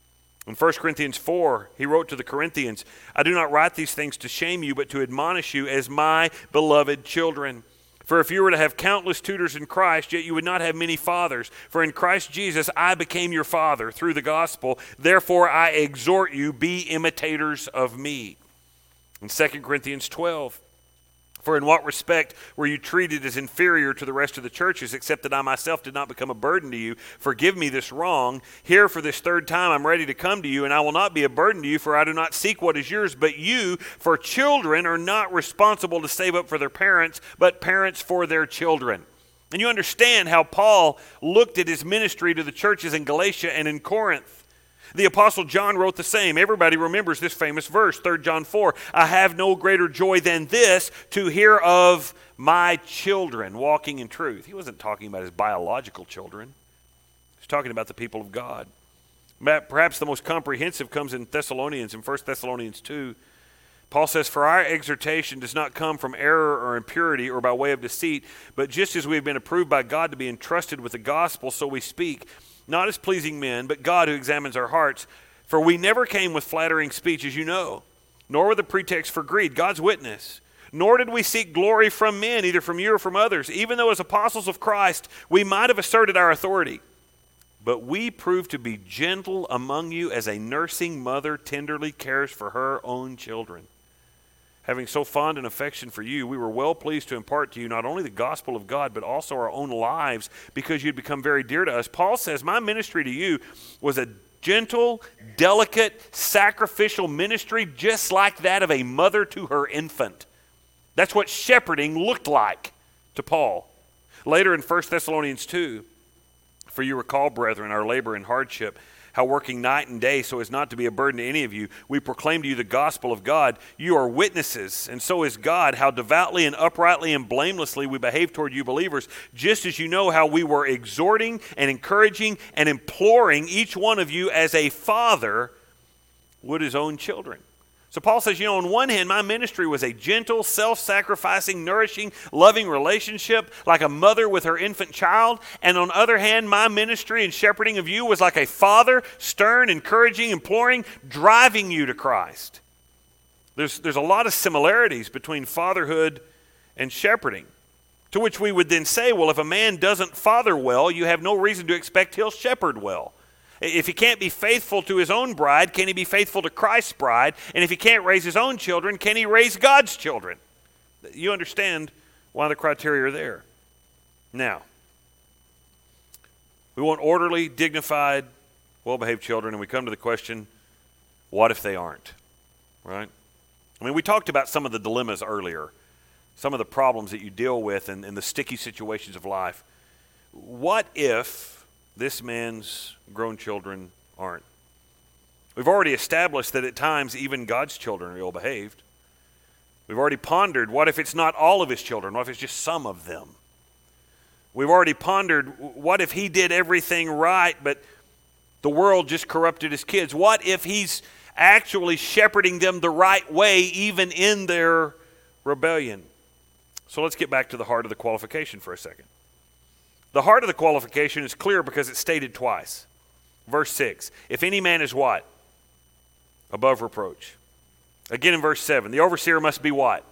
S1: In First Corinthians four, he wrote to the Corinthians, I do not write these things to shame you, but to admonish you as my beloved children. For if you were to have countless tutors in Christ, yet you would not have many fathers. For in Christ Jesus I became your father through the gospel. Therefore I exhort you, be imitators of me. In Second Corinthians twelve, for in what respect were you treated as inferior to the rest of the churches, except that I myself did not become a burden to you? Forgive me this wrong. Here for this third time I'm ready to come to you, and I will not be a burden to you, for I do not seek what is yours, but you. For children are not responsible to save up for their parents, but parents for their children. And you understand how Paul looked at his ministry to the churches in Galatia and in Corinth. The Apostle John wrote the same. Everybody remembers this famous verse, Third John four. I have no greater joy than this, to hear of my children walking in truth. He wasn't talking about his biological children. He was talking about the people of God. Perhaps the most comprehensive comes in Thessalonians, in First Thessalonians two. Paul says, for our exhortation does not come from error or impurity or by way of deceit, but just as we have been approved by God to be entrusted with the gospel, so we speak, not as pleasing men, but God who examines our hearts. For we never came with flattering speech, as you know, nor with a pretext for greed, God's witness. Nor did we seek glory from men, either from you or from others, even though as apostles of Christ we might have asserted our authority. But we proved to be gentle among you as a nursing mother tenderly cares for her own children. Having so fond an affection for you, we were well pleased to impart to you not only the gospel of God, but also our own lives, because you'd become very dear to us. Paul says, my ministry to you was a gentle, delicate, sacrificial ministry, just like that of a mother to her infant. That's what shepherding looked like to Paul. Later in First Thessalonians two, for you recall, brethren, our labor and hardship, how working night and day so as not to be a burden to any of you, we proclaim to you the gospel of God. You are witnesses, and so is God, how devoutly and uprightly and blamelessly we behave toward you believers, just as you know how we were exhorting and encouraging and imploring each one of you as a father would his own children. So Paul says, you know, on one hand, my ministry was a gentle, self-sacrificing, nourishing, loving relationship like a mother with her infant child. And on the other hand, my ministry and shepherding of you was like a father, stern, encouraging, imploring, driving you to Christ. There's, there's a lot of similarities between fatherhood and shepherding, to which we would then say, well, if a man doesn't father well, you have no reason to expect he'll shepherd well. If he can't be faithful to his own bride, can he be faithful to Christ's bride? And if he can't raise his own children, can he raise God's children? You understand why the criteria are there. Now, we want orderly, dignified, well-behaved children, and we come to the question, what if they aren't? Right? I mean, we talked about some of the dilemmas earlier, some of the problems that you deal with and, and the sticky situations of life. What if this man's grown children aren't? We've already established that at times even God's children are ill-behaved. We've already pondered, what if it's not all of his children? What if it's just some of them? We've already pondered, what if he did everything right, but the world just corrupted his kids? What if he's actually shepherding them the right way even in their rebellion. So let's get back to the heart of the qualification for a second. The heart of the qualification is clear because it's stated twice. Verse six, if any man is what? Above reproach. Again in verse seven, the overseer must be what?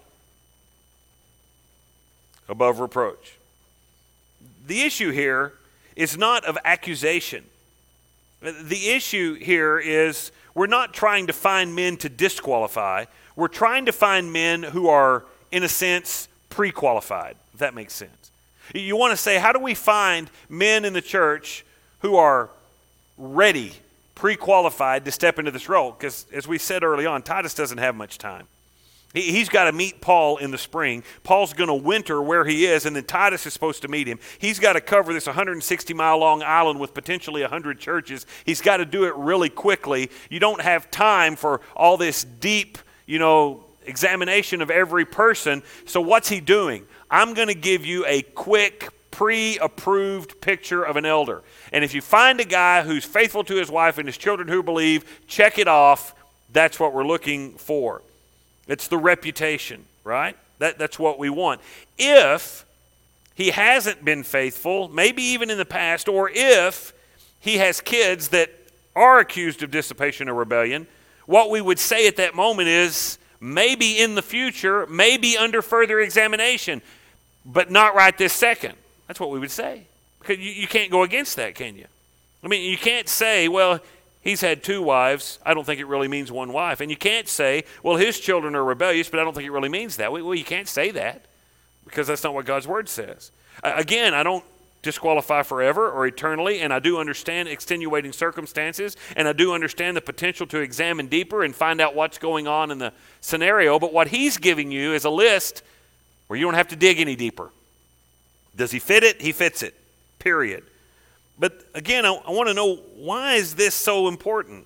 S1: Above reproach. The issue here is not of accusation. The issue here is we're not trying to find men to disqualify. We're trying to find men who are, in a sense, pre-qualified, if that makes sense. You want to say, how do we find men in the church who are ready, pre-qualified to step into this role? Because as we said early on, Titus doesn't have much time. He, he's got to meet Paul in the spring. Paul's going to winter where he is, and then Titus is supposed to meet him. He's got to cover this one hundred sixty mile long island with potentially one hundred churches. He's got to do it really quickly. You don't have time for all this deep, you know, examination of every person. So what's he doing? I'm going to give you a quick, pre-approved picture of an elder. And if you find a guy who's faithful to his wife and his children who believe, check it off. That's what we're looking for. It's the reputation, right? That, that's what we want. If he hasn't been faithful, maybe even in the past, or if he has kids that are accused of dissipation or rebellion, what we would say at that moment is maybe in the future, maybe under further examination, but not right this second. That's what we would say. Because you, you can't go against that, can you? I mean, you can't say, well, he's had two wives. I don't think it really means one wife. And you can't say, well, his children are rebellious, but I don't think it really means that. Well, you can't say that because that's not what God's word says. Uh, again, I don't disqualify forever or eternally, and I do understand extenuating circumstances, and I do understand the potential to examine deeper and find out what's going on in the scenario. But what he's giving you is a list where you don't have to dig any deeper. Does he fit it? He fits it, period. But again, I, I want to know, why is this so important?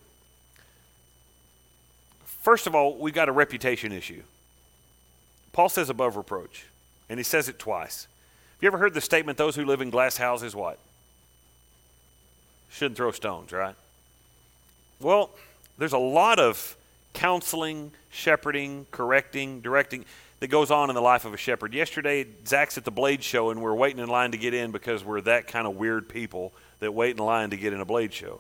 S1: First of all, we've got a reputation issue. Paul says above reproach, and he says it twice. Have you ever heard the statement, those who live in glass houses, what? Shouldn't throw stones, right? Well, there's a lot of counseling, shepherding, correcting, directing that goes on in the life of a shepherd. Yesterday, Zach's at the Blade Show, and we're waiting in line to get in because we're that kind of weird people that wait in line to get in a Blade Show.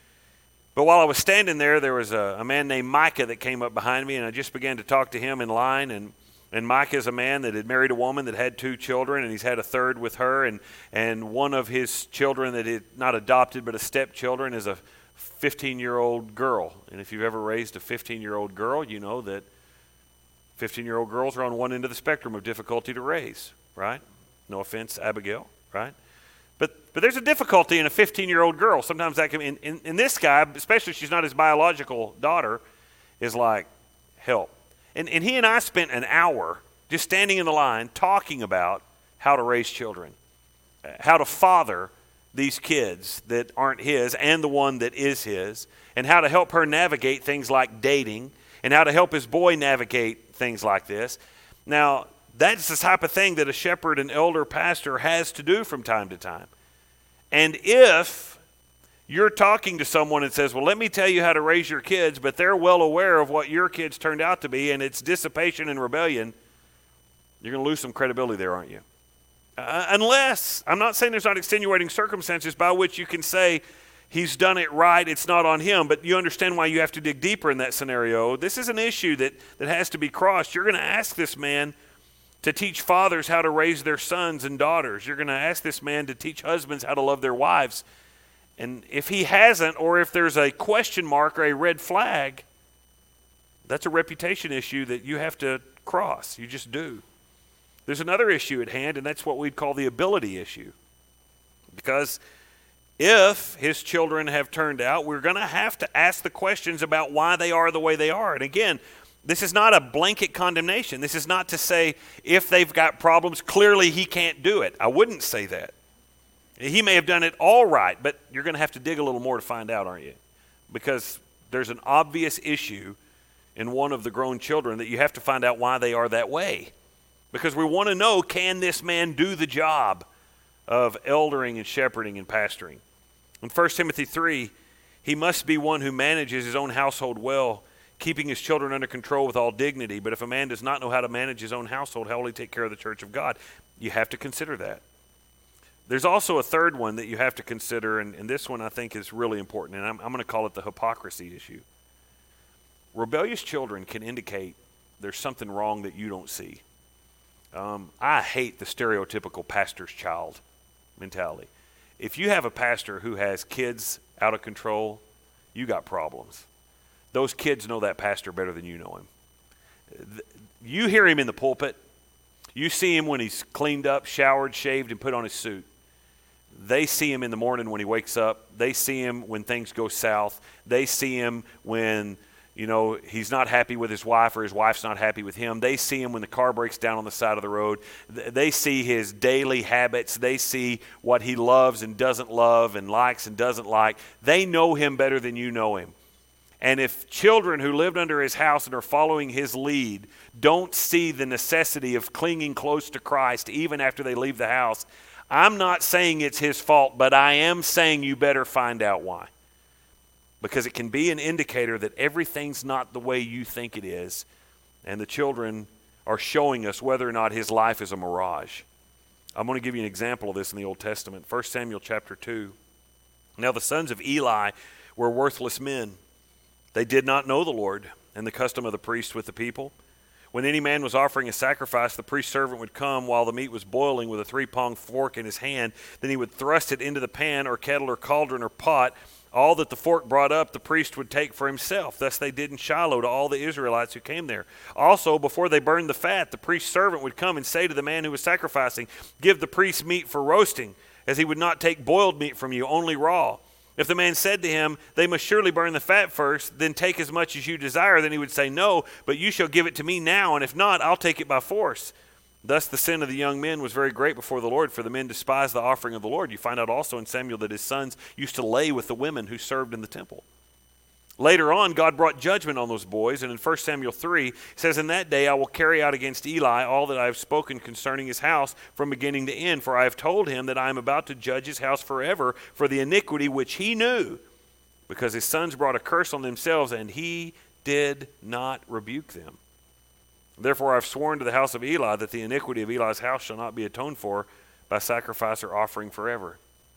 S1: But while I was standing there, there was a, a man named Micah that came up behind me, and I just began to talk to him in line. And, and Micah is a man that had married a woman that had two children, and he's had a third with her. And, and one of his children that is not adopted but a stepchildren is a fifteen-year-old girl. And if you've ever raised a fifteen-year-old girl, you know that fifteen-year-old girls are on one end of the spectrum of difficulty to raise, right? No offense, Abigail, right? But but there's a difficulty in a fifteen-year-old girl. Sometimes that can, in, in, in this guy, especially if she's not his biological daughter, is like, help. And, and he and I spent an hour just standing in the line talking about how to raise children, how to father these kids that aren't his and the one that is his, and how to help her navigate things like dating, and how to help his boy navigate things like this. Now, that's the type of thing that a shepherd, an elder, pastor has to do from time to time. And if you're talking to someone and says, well, let me tell you how to raise your kids, but they're well aware of what your kids turned out to be, and it's dissipation and rebellion, you're going to lose some credibility there, aren't you? Uh, unless, I'm not saying there's not extenuating circumstances by which you can say, he's done it right, it's not on him, but you understand why you have to dig deeper in that scenario. This is an issue that, that has to be crossed. You're going to ask this man to teach fathers how to raise their sons and daughters. You're going to ask this man to teach husbands how to love their wives. And if he hasn't, or if there's a question mark or a red flag, that's a reputation issue that you have to cross. You just do. There's another issue at hand, and that's what we'd call the ability issue. Because if his children have turned out, we're going to have to ask the questions about why they are the way they are. And again, this is not a blanket condemnation. This is not to say if they've got problems, clearly he can't do it. I wouldn't say that. He may have done it all right, but you're going to have to dig a little more to find out, aren't you? Because there's an obvious issue in one of the grown children that you have to find out why they are that way. Because we want to know, can this man do the job of eldering and shepherding and pastoring? In First Timothy three, he must be one who manages his own household well, keeping his children under control with all dignity. But if a man does not know how to manage his own household, how will he take care of the church of God? You have to consider that. There's also a third one that you have to consider, and, and this one I think is really important, and I'm, I'm going to call it the hypocrisy issue. Rebellious children can indicate there's something wrong that you don't see. Um, I hate the stereotypical pastor's child mentality. If you have a pastor who has kids out of control, you got problems. Those kids know that pastor better than you know him. You hear him in the pulpit. You see him when he's cleaned up, showered, shaved, and put on his suit. They see him in the morning when he wakes up. They see him when things go south. They see him when, you know, he's not happy with his wife or his wife's not happy with him. They see him when the car breaks down on the side of the road. They see his daily habits. They see what he loves and doesn't love and likes and doesn't like. They know him better than you know him. And if children who lived under his house and are following his lead don't see the necessity of clinging close to Christ even after they leave the house, I'm not saying it's his fault, but I am saying you better find out why. Because it can be an indicator that everything's not the way you think it is, and the children are showing us whether or not his life is a mirage. I'm going to give you an example of this in the Old Testament. First Samuel chapter two. Now the sons of Eli were worthless men. They did not know the Lord and the custom of the priest with the people. When any man was offering a sacrifice, the priest's servant would come while the meat was boiling with a three-pronged fork in his hand. Then he would thrust it into the pan or kettle or cauldron or pot. All that the fork brought up, the priest would take for himself. Thus they did in Shiloh to all the Israelites who came there. Also, before they burned the fat, the priest's servant would come and say to the man who was sacrificing, "Give the priest meat for roasting, as he would not take boiled meat from you, only raw." If the man said to him, "They must surely burn the fat first, then take as much as you desire," then he would say, "No, but you shall give it to me now, and if not, I'll take it by force." Thus the sin of the young men was very great before the Lord, for the men despised the offering of the Lord. You find out also in Samuel that his sons used to lay with the women who served in the temple. Later on, God brought judgment on those boys, and in First Samuel three, it says, "In that day I will carry out against Eli all that I have spoken concerning his house from beginning to end, for I have told him that I am about to judge his house forever for the iniquity which he knew, because his sons brought a curse on themselves, and he did not rebuke them. Therefore I have sworn to the house of Eli that the iniquity of Eli's house shall not be atoned for by sacrifice or offering forever."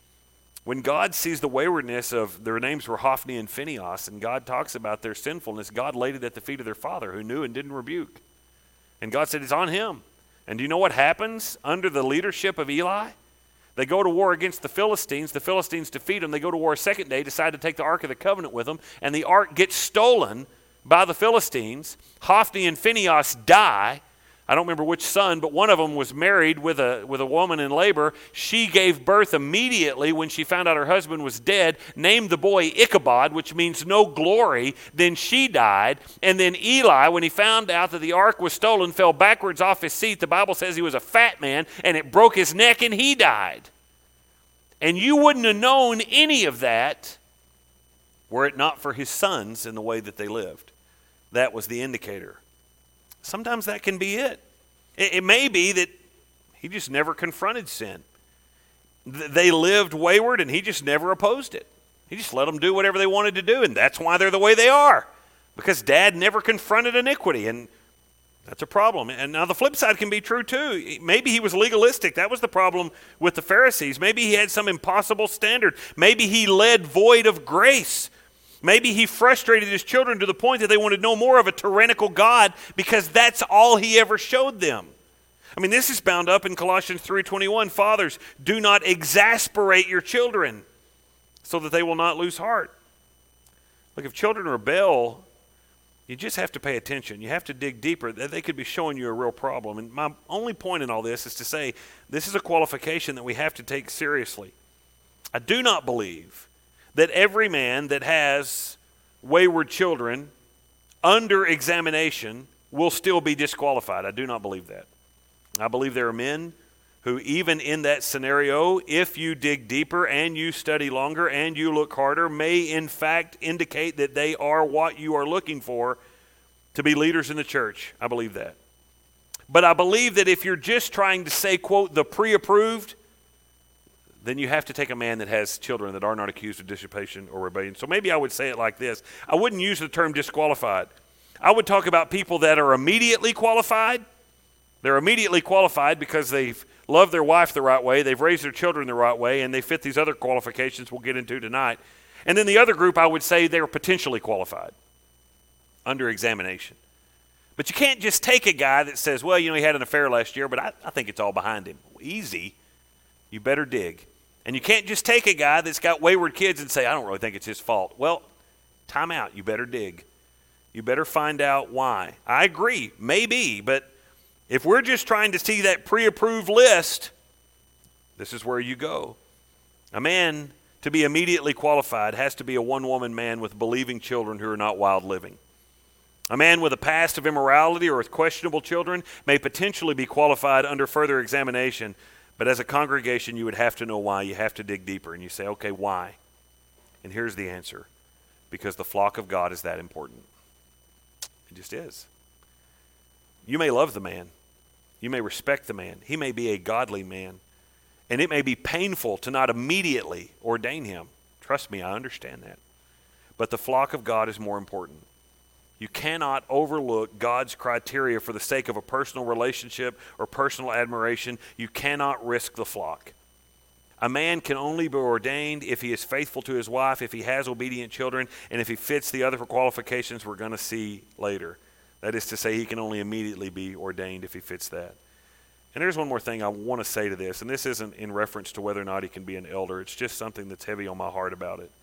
S1: When God sees the waywardness of, their names were Hophni and Phinehas, and God talks about their sinfulness, God laid it at the feet of their father, who knew and didn't rebuke. And God said, it's on him. And do you know what happens under the leadership of Eli? They go to war against the Philistines. The Philistines defeat them. They go to war a second day, decide to take the Ark of the Covenant with them, and the Ark gets stolen by the Philistines. Hophni and Phinehas die. I don't remember which son, but one of them was married with a with a woman in labor. She gave birth immediately when she found out her husband was dead, named the boy Ichabod, which means no glory. Then she died. And then Eli, when he found out that the ark was stolen, fell backwards off his seat. The Bible says he was a fat man, and it broke his neck, and he died. And you wouldn't have known any of that were it not for his sons and the way that they lived. That was the indicator. Sometimes that can be it. It, it may be that he just never confronted sin. Th- they lived wayward and he just never opposed it. He just let them do whatever they wanted to do, and that's why they're the way they are. Because dad never confronted iniquity, and that's a problem. And now the flip side can be true too. Maybe he was legalistic. That was the problem with the Pharisees. Maybe he had some impossible standard. Maybe he led void of grace. Maybe he frustrated his children to the point that they wanted no more of a tyrannical God because that's all he ever showed them. I mean, this is bound up in Colossians three twenty-one. Fathers, do not exasperate your children so that they will not lose heart. Look, if children rebel, you just have to pay attention. You have to dig deeper. They could be showing you a real problem. And my only point in all this is to say this is a qualification that we have to take seriously. I do not believe that every man that has wayward children under examination will still be disqualified. I do not believe that. I believe there are men who, even in that scenario, if you dig deeper and you study longer and you look harder, may in fact indicate that they are what you are looking for to be leaders in the church. I believe that. But I believe that if you're just trying to say, quote, the pre-approved, then you have to take a man that has children that are not accused of dissipation or rebellion. So maybe I would say it like this. I wouldn't use the term disqualified. I would talk about people that are immediately qualified. They're immediately qualified because they've loved their wife the right way, they've raised their children the right way, and they fit these other qualifications we'll get into tonight. And then the other group, I would say they're potentially qualified under examination. But you can't just take a guy that says, well, you know, he had an affair last year, but I, I think it's all behind him. Easy. You better dig. And you can't just take a guy that's got wayward kids and say, I don't really think it's his fault. Well, time out. You better dig. You better find out why. I agree, maybe, but if we're just trying to see that pre-approved list, this is where you go. A man, to be immediately qualified, has to be a one-woman man with believing children who are not wild living. A man with a past of immorality or with questionable children may potentially be qualified under further examination, but as a congregation, you would have to know why. You have to dig deeper, and you say, okay, why? And here's the answer. Because the flock of God is that important. It just is. You may love the man. You may respect the man. He may be a godly man. And it may be painful to not immediately ordain him. Trust me, I understand that. But the flock of God is more important. You cannot overlook God's criteria for the sake of a personal relationship or personal admiration. You cannot risk the flock. A man can only be ordained if he is faithful to his wife, if he has obedient children, and if he fits the other qualifications we're going to see later. That is to say, he can only immediately be ordained if he fits that. And there's one more thing I want to say to this, and this isn't in reference to whether or not he can be an elder. It's just something that's heavy on my heart about it.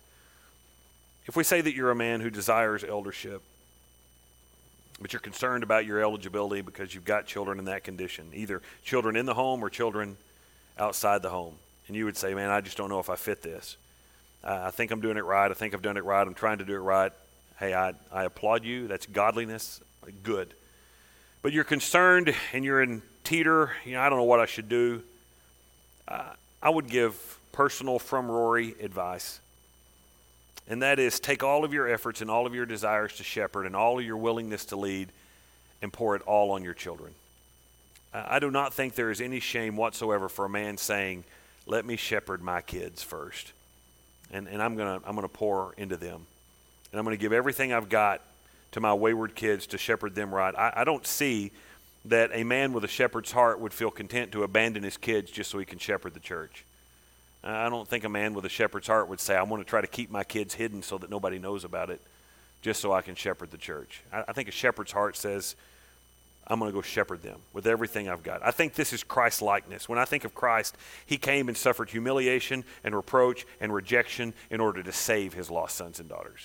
S1: If we say that you're a man who desires eldership, but you're concerned about your eligibility because you've got children in that condition, either children in the home or children outside the home, and you would say, man, I just don't know if I fit this. Uh, I think I'm doing it right. I think I've done it right. I'm trying to do it right. Hey, I, I applaud you. That's godliness. Good. But you're concerned and you're in teeter, you know, I don't know what I should do. Uh, I would give personal from Rory advice. And that is take all of your efforts and all of your desires to shepherd and all of your willingness to lead and pour it all on your children. Uh, I do not think there is any shame whatsoever for a man saying, let me shepherd my kids first. And, and I'm going to I'm gonna pour into them. And I'm going to give everything I've got to my wayward kids to shepherd them right. I, I don't see that a man with a shepherd's heart would feel content to abandon his kids just so he can shepherd the church. I don't think a man with a shepherd's heart would say, I'm going to try to keep my kids hidden so that nobody knows about it just so I can shepherd the church. I, I think a shepherd's heart says, I'm going to go shepherd them with everything I've got. I think this is Christ's likeness. When I think of Christ, he came and suffered humiliation and reproach and rejection in order to save his lost sons and daughters.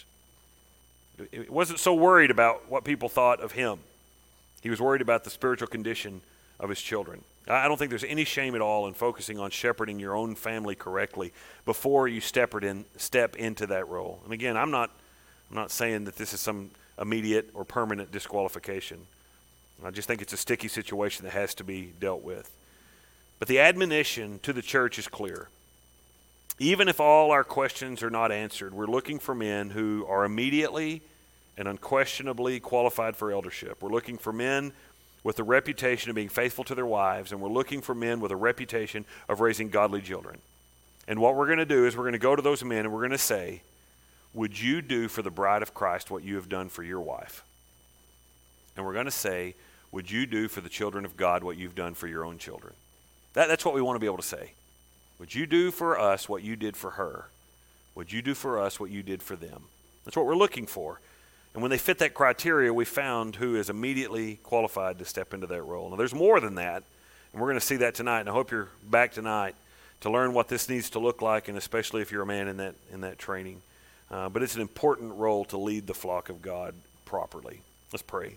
S1: He wasn't so worried about what people thought of him. He was worried about the spiritual condition of his children. I don't think there's any shame at all in focusing on shepherding your own family correctly before you step in, step into that role. And again, I'm not, I'm not saying that this is some immediate or permanent disqualification. I just think it's a sticky situation that has to be dealt with. But the admonition to the church is clear. Even if all our questions are not answered, we're looking for men who are immediately and unquestionably qualified for eldership. We're looking for men with a reputation of being faithful to their wives, and we're looking for men with a reputation of raising godly children. And what we're going to do is we're going to go to those men and we're going to say, would you do for the bride of Christ what you have done for your wife? And we're going to say, would you do for the children of God what you've done for your own children? That, that's what we want to be able to say. Would you do for us what you did for her? Would you do for us what you did for them? That's what we're looking for. And when they fit that criteria, we found who is immediately qualified to step into that role. Now, there's more than that, and we're going to see that tonight. And I hope you're back tonight to learn what this needs to look like, and especially if you're a man in that in that training. Uh, but it's an important role to lead the flock of God properly. Let's pray.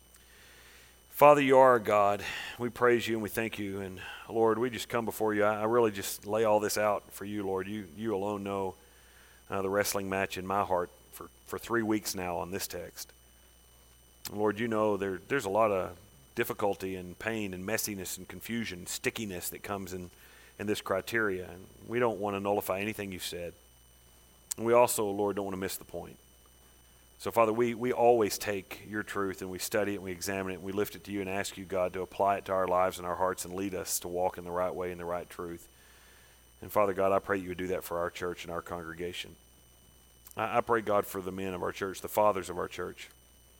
S1: Father, you are our God. We praise you and we thank you. And Lord, we just come before you. I, I really just lay all this out for you, Lord. You you alone know uh, the wrestling match in my heart for, for three weeks now on this text. Lord, you know there there's a lot of difficulty and pain and messiness and confusion, stickiness that comes in, in this criteria. And we don't want to nullify anything you've said. And we also, Lord, don't want to miss the point. So, Father, we, we always take your truth and we study it and we examine it and we lift it to you and ask you, God, to apply it to our lives and our hearts and lead us to walk in the right way and the right truth. And, Father God, I pray you would do that for our church and our congregation. I, I pray, God, for the men of our church, the fathers of our church.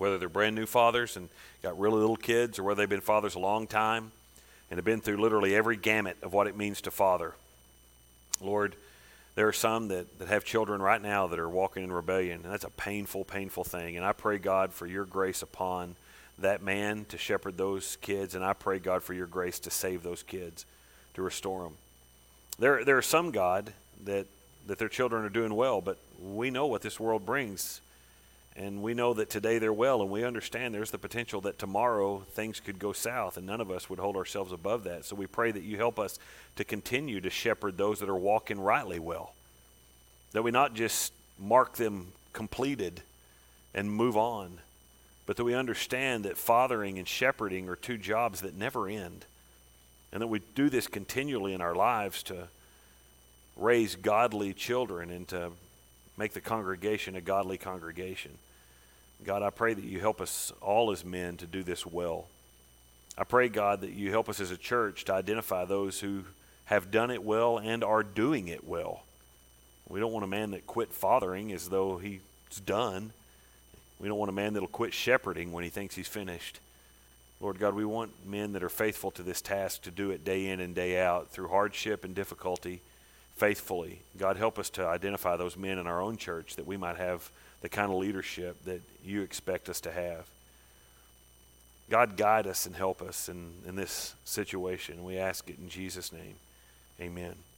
S1: whether they're brand new fathers and got really little kids, or whether they've been fathers a long time and have been through literally every gamut of what it means to father. Lord, there are some that, that have children right now that are walking in rebellion, and that's a painful, painful thing. And I pray, God, for your grace upon that man to shepherd those kids, and I pray, God, for your grace to save those kids, to restore them. There, there are some, God, that, that their children are doing well, but we know what this world brings. And we know that today they're well, and we understand there's the potential that tomorrow things could go south, and none of us would hold ourselves above that. So we pray that you help us to continue to shepherd those that are walking rightly well, that we not just mark them completed and move on, but that we understand that fathering and shepherding are two jobs that never end, and that we do this continually in our lives to raise godly children and to make the congregation a godly congregation. God, I pray that you help us all as men to do this well. I pray, God, that you help us as a church to identify those who have done it well and are doing it well. We don't want a man that quit fathering as though he's done. We don't want a man that'll quit shepherding when he thinks he's finished. Lord God, we want men that are faithful to this task to do it day in and day out through hardship and difficulty faithfully. God, help us to identify those men in our own church that we might have the kind of leadership that you expect us to have. God, guide us and help us in, in this situation. We ask it in Jesus' name. Amen.